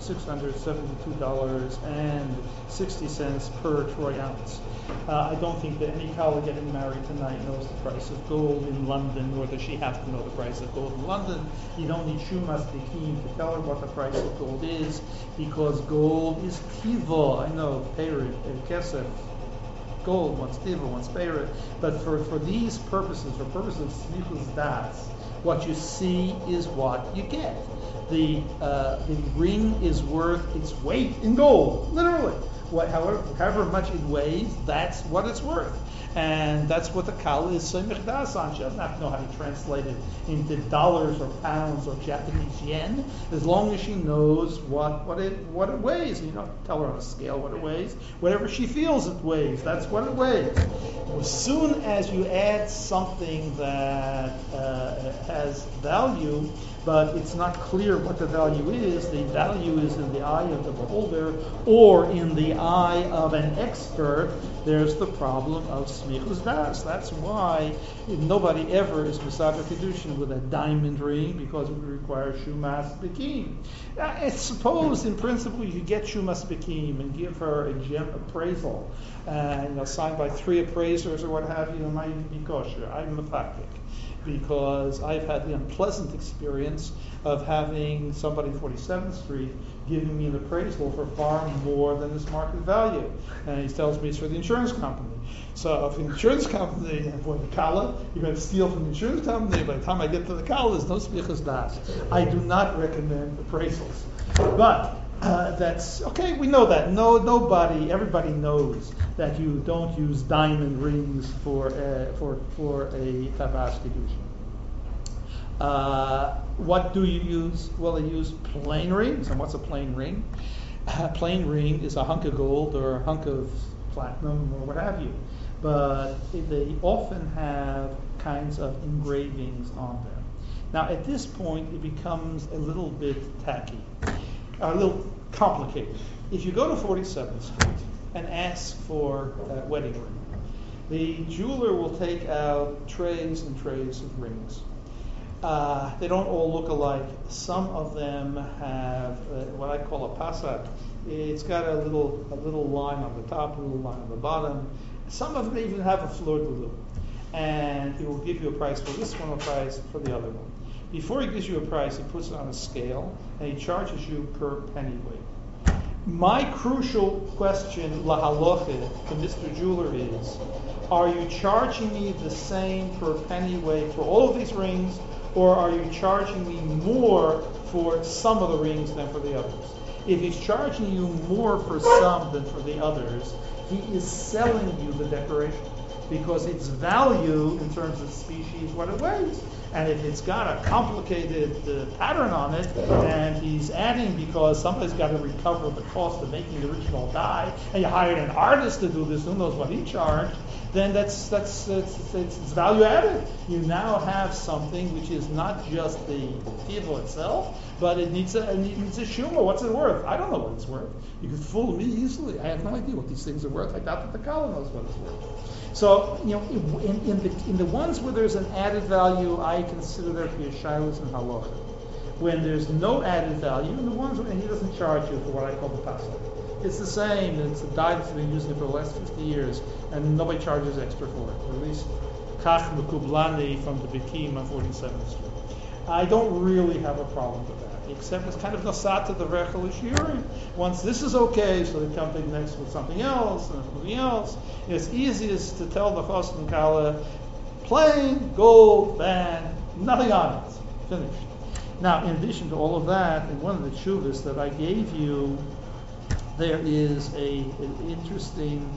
$672.60 per troy ounce. I don't think that any kala getting married tonight knows the price of gold in London, nor does she have to know the price of gold in London. You don't need Shumas Bikim to tell her what the price of gold is, because gold is tiva. I know, peirit, kesef, gold, one's tiva, one's peirit. But for these purposes, for purposes of smichus das, what you see is what you get. The ring is worth its weight in gold, literally. However much it weighs, that's what it's worth. And that's what the kala is semich das on. She doesn't have to know how to translate it into dollars or pounds or Japanese yen, as long as she knows what it weighs. You don't tell her on a scale what it weighs. Whatever she feels it weighs, that's what it weighs. As soon as you add something that has value, but it's not clear what the value is, the value is in the eye of the beholder or in the eye of an expert, there's the problem of smichus das. That's why nobody ever is Masada Kedushin with a diamond ring, because it would require Shumas Bekim. It's supposed, in principle, you get Shumas Bekim and give her a gem appraisal, signed by 3 appraisers or what have you. It might even be kosher. I'm mefakik, because I've had the unpleasant experience of having somebody 47th Street giving me an appraisal for far more than its market value. And he tells me it's for the insurance company. So if the insurance company, the kala, you're going to steal from the insurance company. By the time I get to the kala, there's no smichas das. I do not recommend appraisals. But that's okay. We know that. Everybody knows that you don't use diamond rings for a tabas kedushin. What do you use? Well, they use plain rings. And what's a plain ring? A plain ring is a hunk of gold or a hunk of platinum or what have you. But they often have kinds of engravings on them. Now, at this point, it becomes a little bit tacky, a little complicated. If you go to 47th Street and ask for a wedding ring, the jeweler will take out trays and trays of rings. They don't all look alike. Some of them have what I call a pasat. It's got a little line on the top, a little line on the bottom. Some of them even have a fleur de lis. And he will give you a price for this one, a price for the other one. Before he gives you a price, he puts it on a scale, and he charges you per pennyweight. My crucial question, lahaloche, to Mr. Jeweler is, are you charging me the same per pennyweight for all of these rings, or are you charging me more for some of the rings than for the others? If he's charging you more for some than for the others, he is selling you the decoration, because its value in terms of species, what it weighs. And if it's got a complicated pattern on it, and he's adding because somebody's got to recover the cost of making the original die, and you hired an artist to do this, who knows what he charged, then it's value added. You now have something which is not just the table itself, but it needs a shumah. What's it worth? I don't know what it's worth. You can fool me easily. I have no idea what these things are worth. I doubt that the Kala knows what it's worth. So, in the ones where there's an added value, I consider there to be a shaylas and halacha. When there's no added value, and the ones where he doesn't charge you for what I call the pasuk. It's the same. It's a dye that's been using it for the last 50 years, and nobody charges extra for it. Or at least Kach Mekublani from the Bikim on 47th Street. I don't really have a problem with that, except it's kind of nasata the rechel ishiri. Once this is okay, so they come to the next with something else and something else. It's easiest to tell the chos and kala, plain gold band, nothing on it, finished. Now, in addition to all of that, in one of the shuvas that I gave you, there is an interesting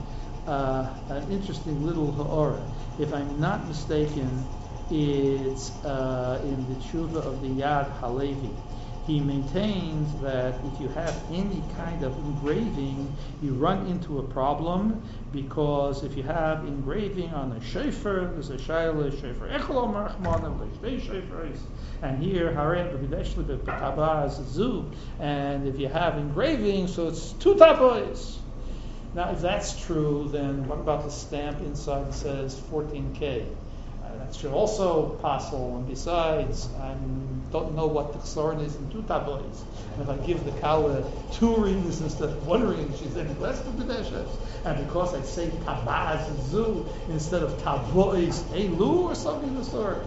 little ha'ara. If I'm not mistaken, it's in the tshuva of the Yad Halevi. He maintains that if you have any kind of engraving, you run into a problem, because if you have engraving on a shofar, there's a shayla shofar echol marachmana, there's shofars, and here harem b'videshli b'tabaz zu, and if you have engraving, so it's two tabois. Now, if that's true, then what about the stamp inside that says 14K? That should also possible, and besides, I don't know what the chsaron is in two tabois. And if I give the kala 2 rings instead of 1 ring, she's then less than B'deshes. And because I say tabaz zu instead of tabois elu or something of the sort,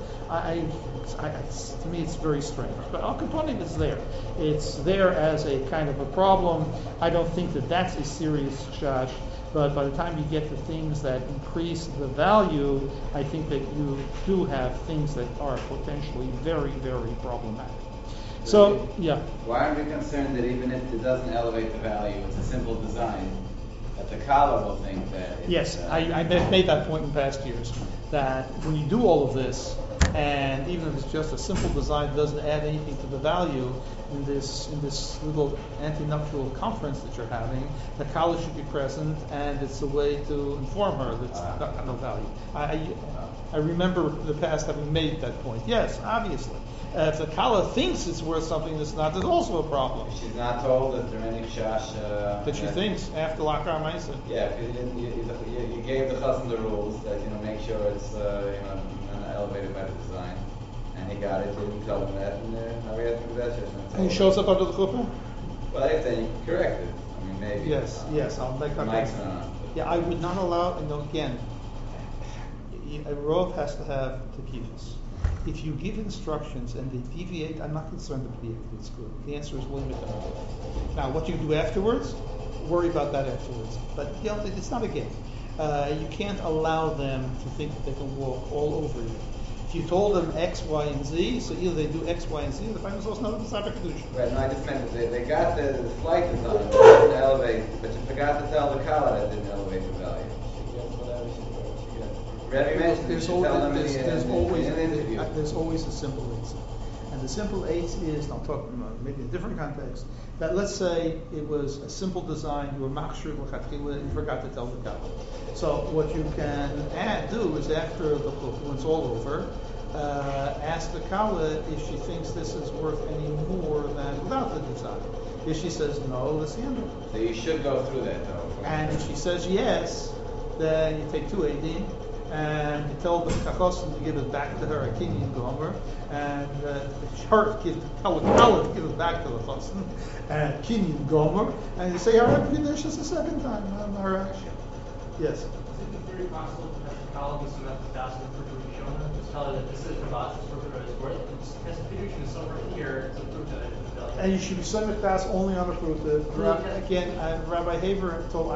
to me it's very strange. But al kaponim is there. It's there as a kind of a problem. I don't think that that's a serious chash. But by the time you get to things that increase the value, I think that you do have things that are potentially very, very problematic. So, yeah. Why are we concerned that even if it doesn't elevate the value, it's a simple design, that the Kala will think that it's... Yes, I made that point in past years, that when you do all of this, and even if it's just a simple design, it doesn't add anything to the value, in this little anti-nuptial conference that you're having, the Kala should be present, and it's a way to inform her that it's got no value. I remember in the past having made that point. Yes, obviously. If the Kala thinks it's worth something that's not, there's also a problem. She's not told that there any chash... that she thinks after Lakar Maisa. Yeah, because you gave the chassan the rules that, make sure it's elevated by the design. And he got it, didn't tell him that, and now we have to do that. And he shows up under the chuppah? Well, if then you can correct it. I mean, maybe. Yes, I'll make that Mike's point. not. Yeah, I would not allow, again, a rov has to have tekifus. If you give instructions and they deviate, I'm not concerned that it's good. The answer is limit them. Now, what you do afterwards, worry about that afterwards. But it's not a game. You can't allow them to think that they can walk all over you. If you told them X, Y, and Z, so either they do X, Y, and Z, or the famous also not the Sabbath Kedusha. Right, no, I just meant that they got the slight design, but it didn't elevate, but you forgot to tell the Kala that didn't elevate the value. Rebbe mentioned There's always a simple reason. And the simple eitz is, and I'll talk about maybe a different context, that let's say it was a simple design, you were machshir l'chatchila, and you forgot to tell the Kala. So what you can do is after the when it's all over, ask the Kala if she thinks this is worth any more than without the design. If she says no, that's the end of it. So you should go through that though. And if she says yes, then you take 2 edim and you tell the kachosim to give it back to her, a kinyan gomer, and tell the Kala to give it back to the chosim, and kinyan gomer, and you say Harav Kedushas a second time. Yes. Is it very possible to have the column so that the thousand for Rishona? Just tell her that this is the boss for what it's worth. It's Kedushin is over here to prove that it's a value. And you should be subject to ask only on the proof. Again, Rabbi Haver told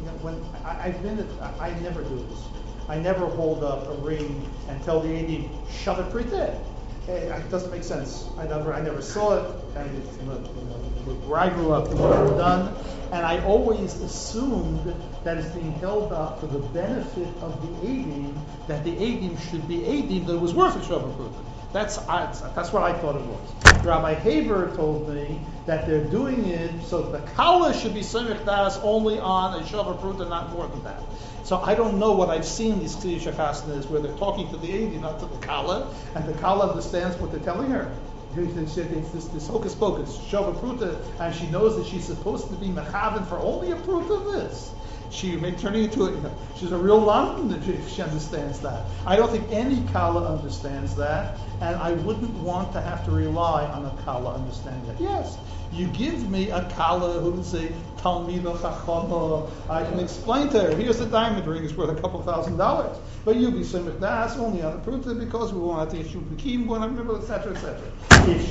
I never do this. I never hold up a ring and tell the AD shove it right there. It doesn't make sense. I never saw it. And where I grew up, it wasn't done. And I always assumed that it's being held up for the benefit of the Eidim, that the Eidim should be Eidim that it was worth a Shabbat proof. That's what I thought it was. Rabbi Haber told me that they're doing it so the Kala should be Semich Das only on a Shabbat proof and not more than that. So I don't know what I've seen these Kli Shachasnas where they're talking to the Eidim, not to the Kala, and the Kala understands what they're telling her. It's this hocus pocus, Shova Pruta, and she knows that she's supposed to be Mechavan for only a Pruta of this. She may turn into she's a real London if she understands that. I don't think any Kala understands that, and I wouldn't want to have to rely on a Kala understanding that. Yes, you give me a Kala who's a Talmida Chachama, I can explain to her, here's the diamond ring, it's worth $2,000. But you'll be Simich Das only on the Pruta because we want to issue Pekim, we want to remember, etc., etc. If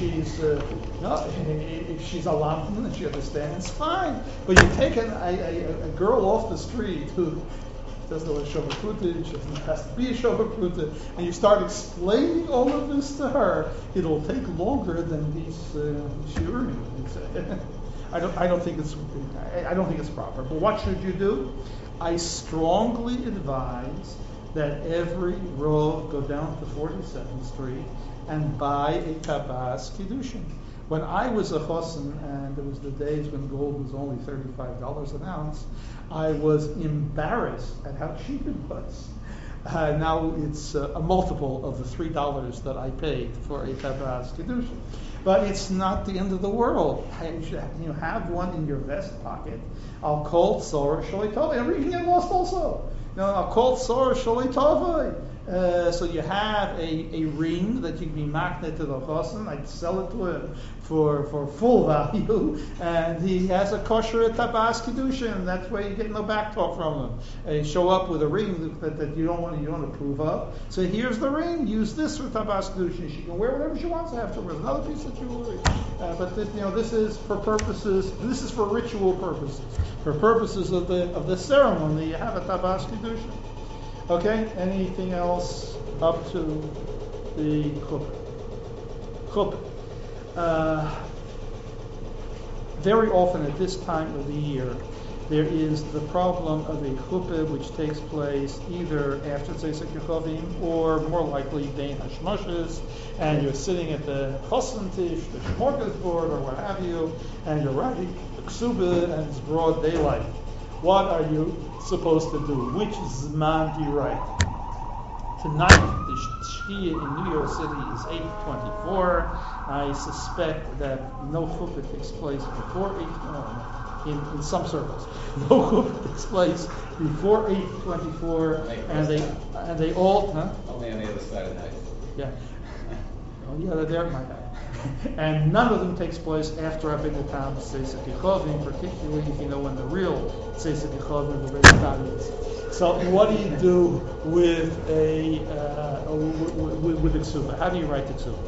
she's a London and she understands, fine. But you take a girl off the street who doesn't know what a Shova Pruta is, she has to be a Shova Pruta, and you start explaining all of this to her, it'll take longer than these shiurim. I don't think it's proper. But what should you do? I strongly advise that every Rov go down to 47th Street and buy a Tabas Kiddushin. When I was a Chosin, and it was the days when gold was only $35 an ounce, I was embarrassed at how cheap it was. Now it's a multiple of the $3 that I paid for a Tabas Kiddushin. But it's not the end of the world. You have one in your vest pocket. I'll call Tzor Shalei Tovei. I'm reading it lost also. I'll call Tzor Shalei Tovei. So you have a ring that you can be magnet to the chosin. I'd sell it to him for full value, and he has a kosher tabas kedushin, and that's why you get no back talk from him. You show up with a ring that you don't want to approve of. So here's the ring. Use this for tabas kedushin. She can wear whatever she wants afterwards. Another piece of jewelry. But this is for purposes. This is for ritual purposes. For purposes of the ceremony, you have a tabas kedushin. Okay, anything else up to the chuppah? Very often at this time of the year, there is the problem of a chuppah which takes place either after Tzeisak Yechovim or more likely Bein Hashmoshes, and you're sitting at the chosin tish, the shmorkas board, or what have you, and you're writing ksuba and it's broad daylight. What are you supposed to do? Which zman do you write? Tonight, the Shkia in New York City is 8:24. I suspect that no chuppah takes place before 8:24. In some circles, no chuppah takes place before 8:24, and they all. Only on the other side of the house. Yeah. Oh yeah, they're there, my guy. And none of them takes place after I've been to town to Tzeisak Yechovim, particularly if you know when the real Tzeisak Yechovim, the Rebbe is. So what do you do with with the ksuba? How do you write the ksuba?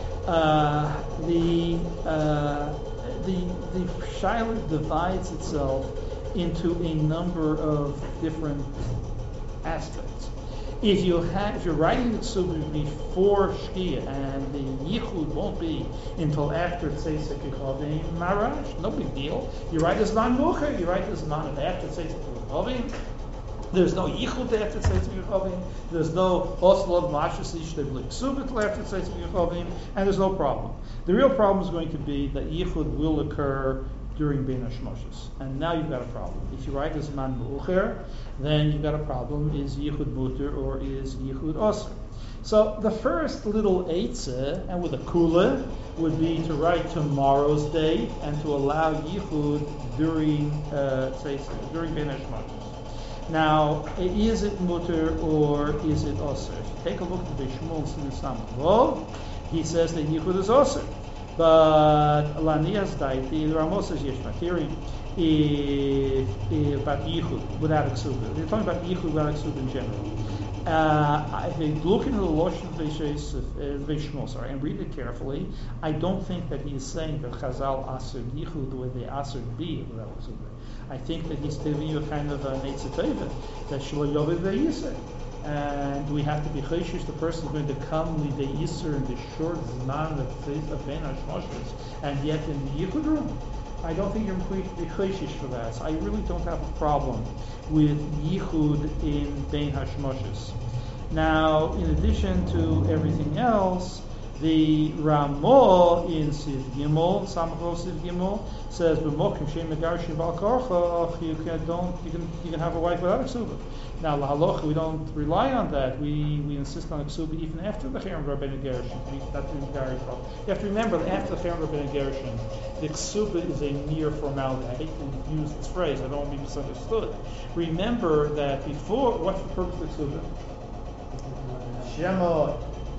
The shiloh divides itself into a number of different aspects. If you're writing the ksuba before Shkia and the yichud won't be until after Tzeisak Yechovim, marash, no big deal. You write the zman mucher, you write the zman after Tzeisak Yechovim. There's no yichud after tzeitzim yechavim. There's no oslov mashas ishtei b'liksubit after tzeitzim yechavim, and there's no problem. The real problem is going to be that yichud will occur during Bein Hashmoshes, and now you've got a problem. If you write as man mu'ucher, then you've got a problem. Is yichud muter or is yichud osir? So the first little eitzah, and with a kula, would be to write tomorrow's date and to allow yichud during during Bein Hashmoshes. Now, is it muter or is it osir? Take a look at the Shmuel Sinasam Vov. He says that yichud is osir. But Lanias Daiti, the Ramos says Yesh Matiri, about Yichud without a ksuba. They're talking about Yichud without a ksuba in general. If you look into the Lashon of Shmuel, and read it carefully, I don't think that he is saying that Chazal Asr Yichud the way they Asr be without a ksuba. I think that he's giving you a kind of a Neitzateva, that Shlo Yovid Ve'yiseh. And we have to be chayshish. The person is going to come with the Yisr in the short zman of Bein Hashmoshes, and yet in the Yichud room, I don't think you're going to be chayshish for that. So I really don't have a problem with Yichud in Bein Hashmoshes. Now, in addition to everything else, the Ramah in Siv Gimel, Samachos Siv Gimel, says, "B'mokim she'im megarshim bal korchach, you can have a wife without a ksuba." Now, lahalocha, we don't rely on that. We insist on a ksuba even after the cherem rabbeinu gershon. You have to remember that after the cherem rabbeinu gershon, the ksuba is a mere formality. I hate to use this phrase. I don't want to be misunderstood. Remember that before, what's the purpose of the ksuba? Shema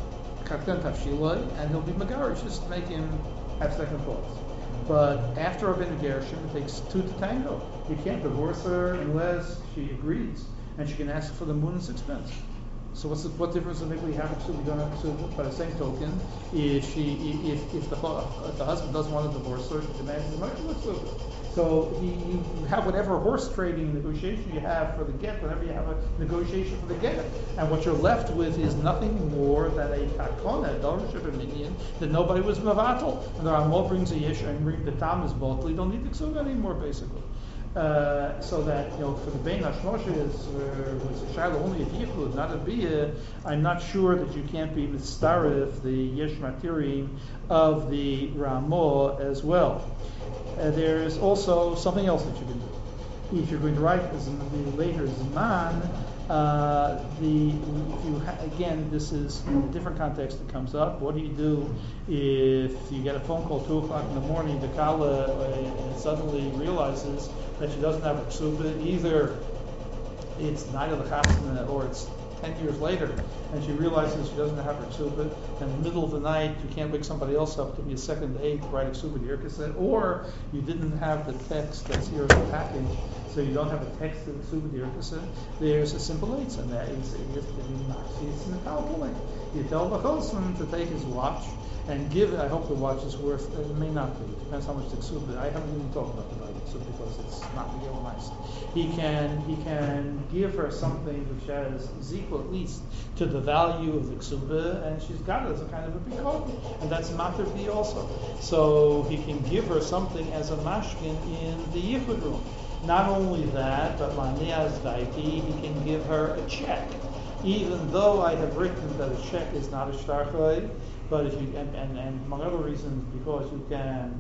and he'll be megarish, just make him have second thoughts. But after Rabbeinu Gershon, it takes two to tango. You can't divorce her unless she agrees, and she can ask for the moon's expense. So what difference does it make we have a ksuba, we don't have a ksuba? By the same token, if the husband doesn't want to divorce her, she demands the money for the ksuba. So you have whatever horse trading negotiation you have for the get, whenever you have a negotiation for the get, and what you're left with is nothing more than a takona, a dorish of a minion, that nobody was mavatal. And the Ramah brings a yesha and brings the tam is both. You don't need the ksuba anymore, basically. So that, for the Bein Hashmoshes, was a shiloh only a yichud, not a biyah, I'm not sure that you can't be mistarif the yesh matirim of the Ramah as well. There's also something else that you can do. If you're going to write the later Zman, again, this is in a different context that comes up. What do you do if you get a phone call 2 o'clock in the morning, the Kala suddenly realizes that she doesn't have a ksuba, either it's night of the chasna or it's 10 years later, and she realizes she doesn't have her ksuba, and in the middle of the night you can't wake somebody else up to be a second aid to write a ksuba to your cassette, or you didn't have the text that's here in the package, so you don't have a text of the ksuba to your cassette. There's a simple answer, and that is it's in the PowerPoint. You tell the husband to take his watch and give it. I hope the watch is worth. It may not be. It depends how much the ksuba. I haven't even talked about the value of ksuba because it's not real nice. He can give her something which is equal at least to the value of the ksuba, and she's got it as a kind of a bikot, and that's matter B also. So he can give her something as a mashkin in the yichud room. Not only that, but lanias daiti, he can give her a check, even though I have written that a check is not a shtarchay. But if you and among other reasons, because you can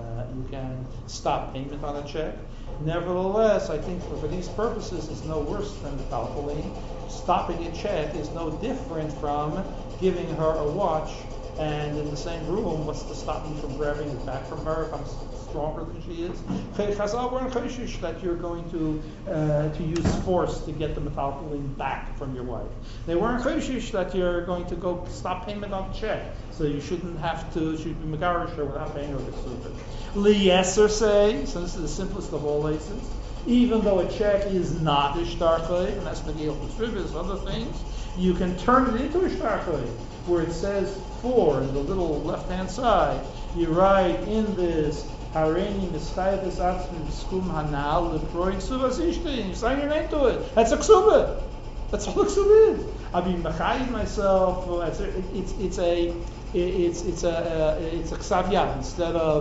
stop payment on a check. Nevertheless, I think for these purposes, it's no worse than the talpulin. Stopping a check is no different from giving her a watch, and in the same room, what's to stop me from grabbing it back from her if I'm stronger than she is? Chazal weren't chayshish that you're going to use force to get the metalpulin back from your wife. They weren't chayshish that you're going to go stop payment on the check, so you shouldn't have to. Should be megarish her without paying her the ksuba. Liyeser say, so this is the simplest of all laces. Even though a check is not a shtarchay, and that's Megillah Pesrivas, other things, you can turn it into a shtarchay, where it says for in the little left-hand side. You write in this Hareini Mischayavus Atzmi Skum Hanal Leproin Ksuvas Ishti. You sign your name to it. That's a ksuba. That's what a ksuba is. I mean, Machayiv myself. It's a ksav yad instead of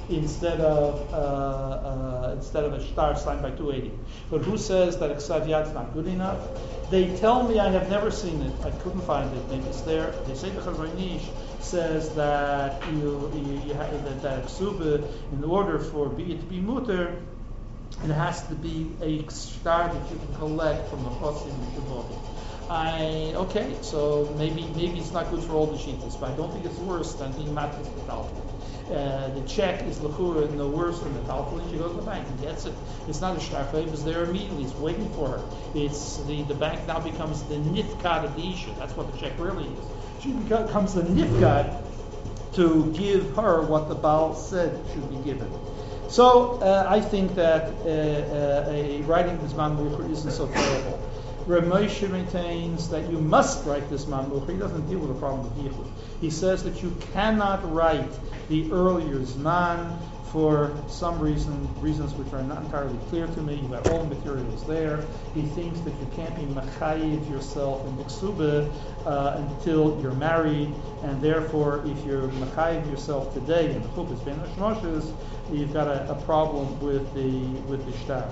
instead of a star signed by 280. But who says that a ksav yad is not good enough? They tell me I have never seen it. I couldn't find it. Maybe it's there. They say the Chazon Ish says that you have that ksuba, in order for it to be muter, it has to be a star that you can collect from the chosim Shabbat. Okay, so maybe it's not good for all the shittas, but I don't think it's worse than being matis metaltal. The check is l'chura no worse than the taltal. She goes to the bank and gets it. It's not a shtarfei, it's there immediately. It's waiting for her. It's the bank now becomes the nifkad of the isha. That's what the check really is. She becomes the nifkad to give her what the Baal said should be given. So I think that a writing this Mamucher isn't so terrible. Reb Moshe maintains that you must write this Mamucher. He doesn't deal with the problem of Yichud. He says that you cannot write the earlier Zman for some reasons which are not entirely clear to me. You've got all the materials there. He thinks that you can't be Machayiv yourself in Miksuba until you're married, and therefore if you're Machayiv yourself today in the Chuppahs Ben Hashmoshes, you've got a problem with the shtar.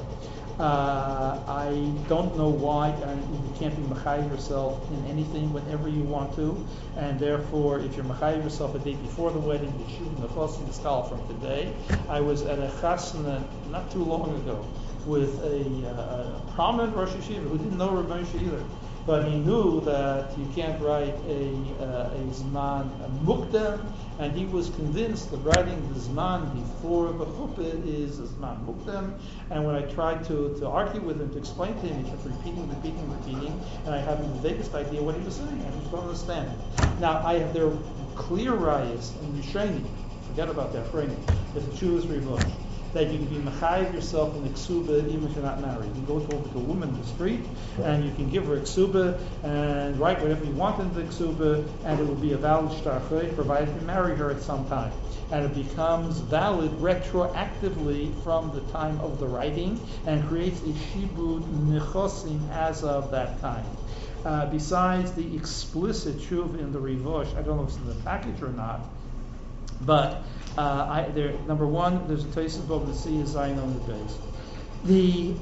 I don't know why you can't be Machayiv yourself in anything whenever you want to, and therefore if you're Machayiv yourself a day before the wedding, you're shooting the chosim d'skal from today. I was at a chasna not too long ago with a prominent Rosh Yeshiva who didn't know Reb Moshe either, but he knew that you can't write a Zman Mukdem, and he was convinced that writing the Zman before the Chuppah is a Zman Mukdem. And when I tried to argue with him, to explain to him, he kept repeating, and I haven't the vaguest idea what he was saying. I just don't understand. Now, there are clear rayas in Yishayim, forget about that framing, that the Jewish revolt, that you can be mechayiv yourself in the ksuba even if you're not married. You can go to a woman in the street and you can give her a ksuba and write whatever you want in the ksuba, and it will be a valid shtarchay provided you marry her at some time. And it becomes valid retroactively from the time of the writing and creates a shibud nechosim as of that time. Besides the explicit shuv in the Rivosh, I don't know if it's in the package or not, but number one, there's a Taisus above the sea, is Zion on the base. The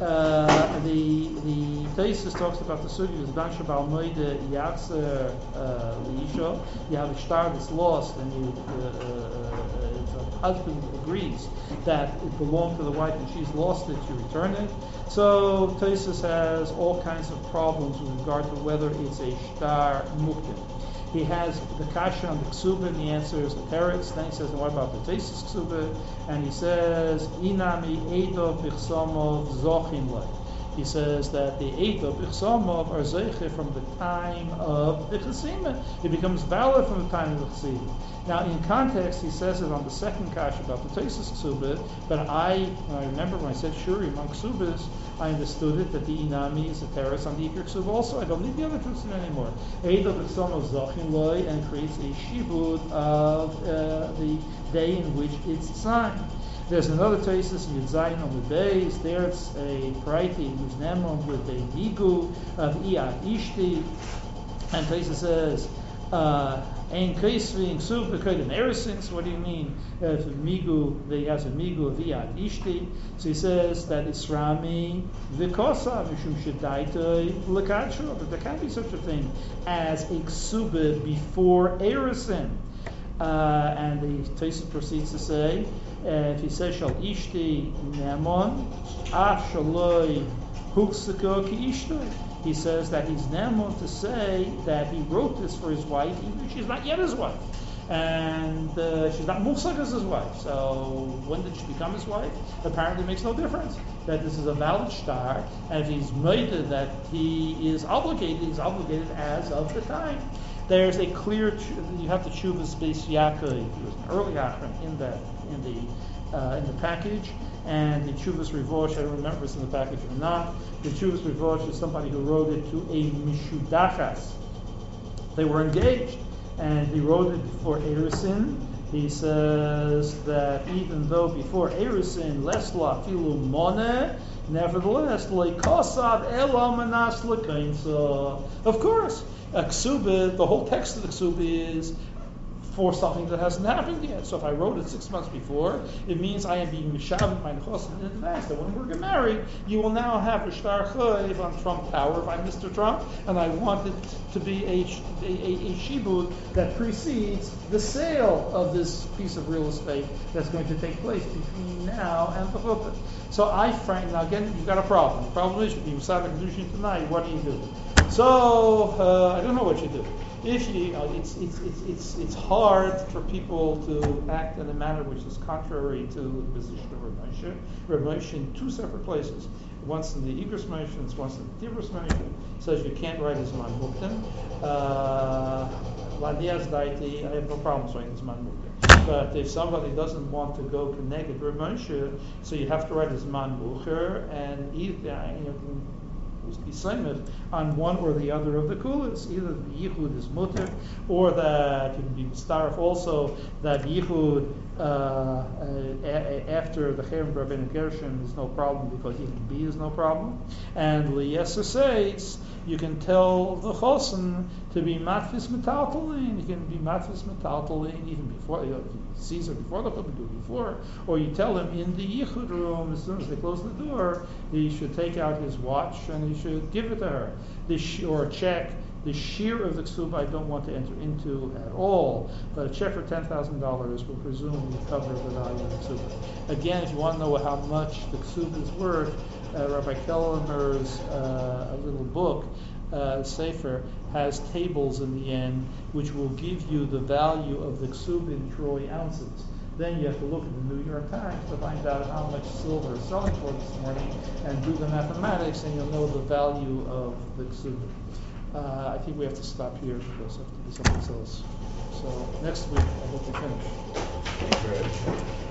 Taisus talks about the sugi is Dan Shabal Moide Yatzer Leisha. You have a star that's lost, and if a husband agrees that it belonged to the wife and she's lost it, you return it. So Taisus has all kinds of problems with regard to whether it's a star muktim. He has the kasha on the ksuba, and the answer is the teretz. Then he says, and what about the tesis ksuba? And he says, inami eidov bichsomov zochin lei. He says that the eidov bichsomov are zeiche from the time of the chesima. It becomes valid from the time of the chesima. Now, in context, he says it on the second kasha about the tesis ksuba, but I remember when I said shuri among ksubas, I understood it that the inami is a teretz on the ikr ksuba also. I don't need the other ksuba anymore. Eidov bichsomov zochin lei, and creates a shibud of the day in which it's signed. There's another tesis in Yudzayin on the base. There it's a praiti who's nemon with a migu of iyat ishti, and tesis says, ein kaisvi in sub b'kodim erisins. What do you mean? If migu, he has a migu of iyat ishti. So he says that it's rami v'kosa mishum shedaitoi l'kadsho. But there can't be such a thing as a ksuba before erisin. And the Taisus proceeds to say, if he says shal ishti nemon af shaloi huksako ki ishtoi, he says that he's nemon to say that he wrote this for his wife even if she's not yet his wife, and she's not muhsak as his wife. So when did she become his wife? Apparently it makes no difference. That this is a valid shtar, and if he's made that he is obligated, he's obligated as of the time. There's a clear. You have to choose a space Yaakov. There's an early achron in the package, and the Chuvas Rivosh. I don't remember if it's in the package or not. The Chuvas Rivosh is somebody who wrote it to a mishudachas. They were engaged, and he wrote it before Erisin. He says that even though before Erisin, lesla filu mone, nevertheless, leikosav ela manas lekainsa. Of course. A ksuba, the whole text of the ksuba is for something that hasn't happened yet. So if I wrote it 6 months before, it means I am being mishav my nechosim in advance. That when we're getting married, you will now have a shtar chayiv on Trump Tower by Mr. Trump, and I want it to be a shibud that precedes the sale of this piece of real estate that's going to take place between now and the chuppah. So now again, you've got a problem. The problem is, you decide to kedushin tonight. What do you do? So I don't know what you do. If you, it's hard for people to act in a manner which is contrary to the position of Rav Moshe. Rav Moshe in two separate places. Once in the Igros Moshe, once in the Tivros Moshe, says you can't write his man muktim. Ladias daiti, I have no problem writing his man muktim. But if somebody doesn't want to go connected Rav Moshe, so you have to write his man bucher, and either be same on one or the other of the kulas. Either the yichud is mutter, or that you can be starf also that yichud after the cherem Rabbeinu Gershon is no problem because yichud B is no problem. And liyesa says you can tell the chosen to be matfis metaltalin. You can be matfis metaltalin even before Caesar before the chuppah, do it before, or you tell him in the yichud room as soon as they close the door, he should take out his watch and he should give it to her. Or a check. The shear of the ksuba I don't want to enter into at all, but a check for $10,000 will presumably cover the value of the ksuba. Again, if you want to know how much the ksuba is worth, Rabbi Kellermer's a little book, Sefer, has tables in the end which will give you the value of the ksuba in troy ounces. Then you have to look at the New York Times to find out how much silver is selling for this morning and do the mathematics, and you'll know the value of the ksuba. I think we have to stop here because I have to do something else. So next week I hope we finish.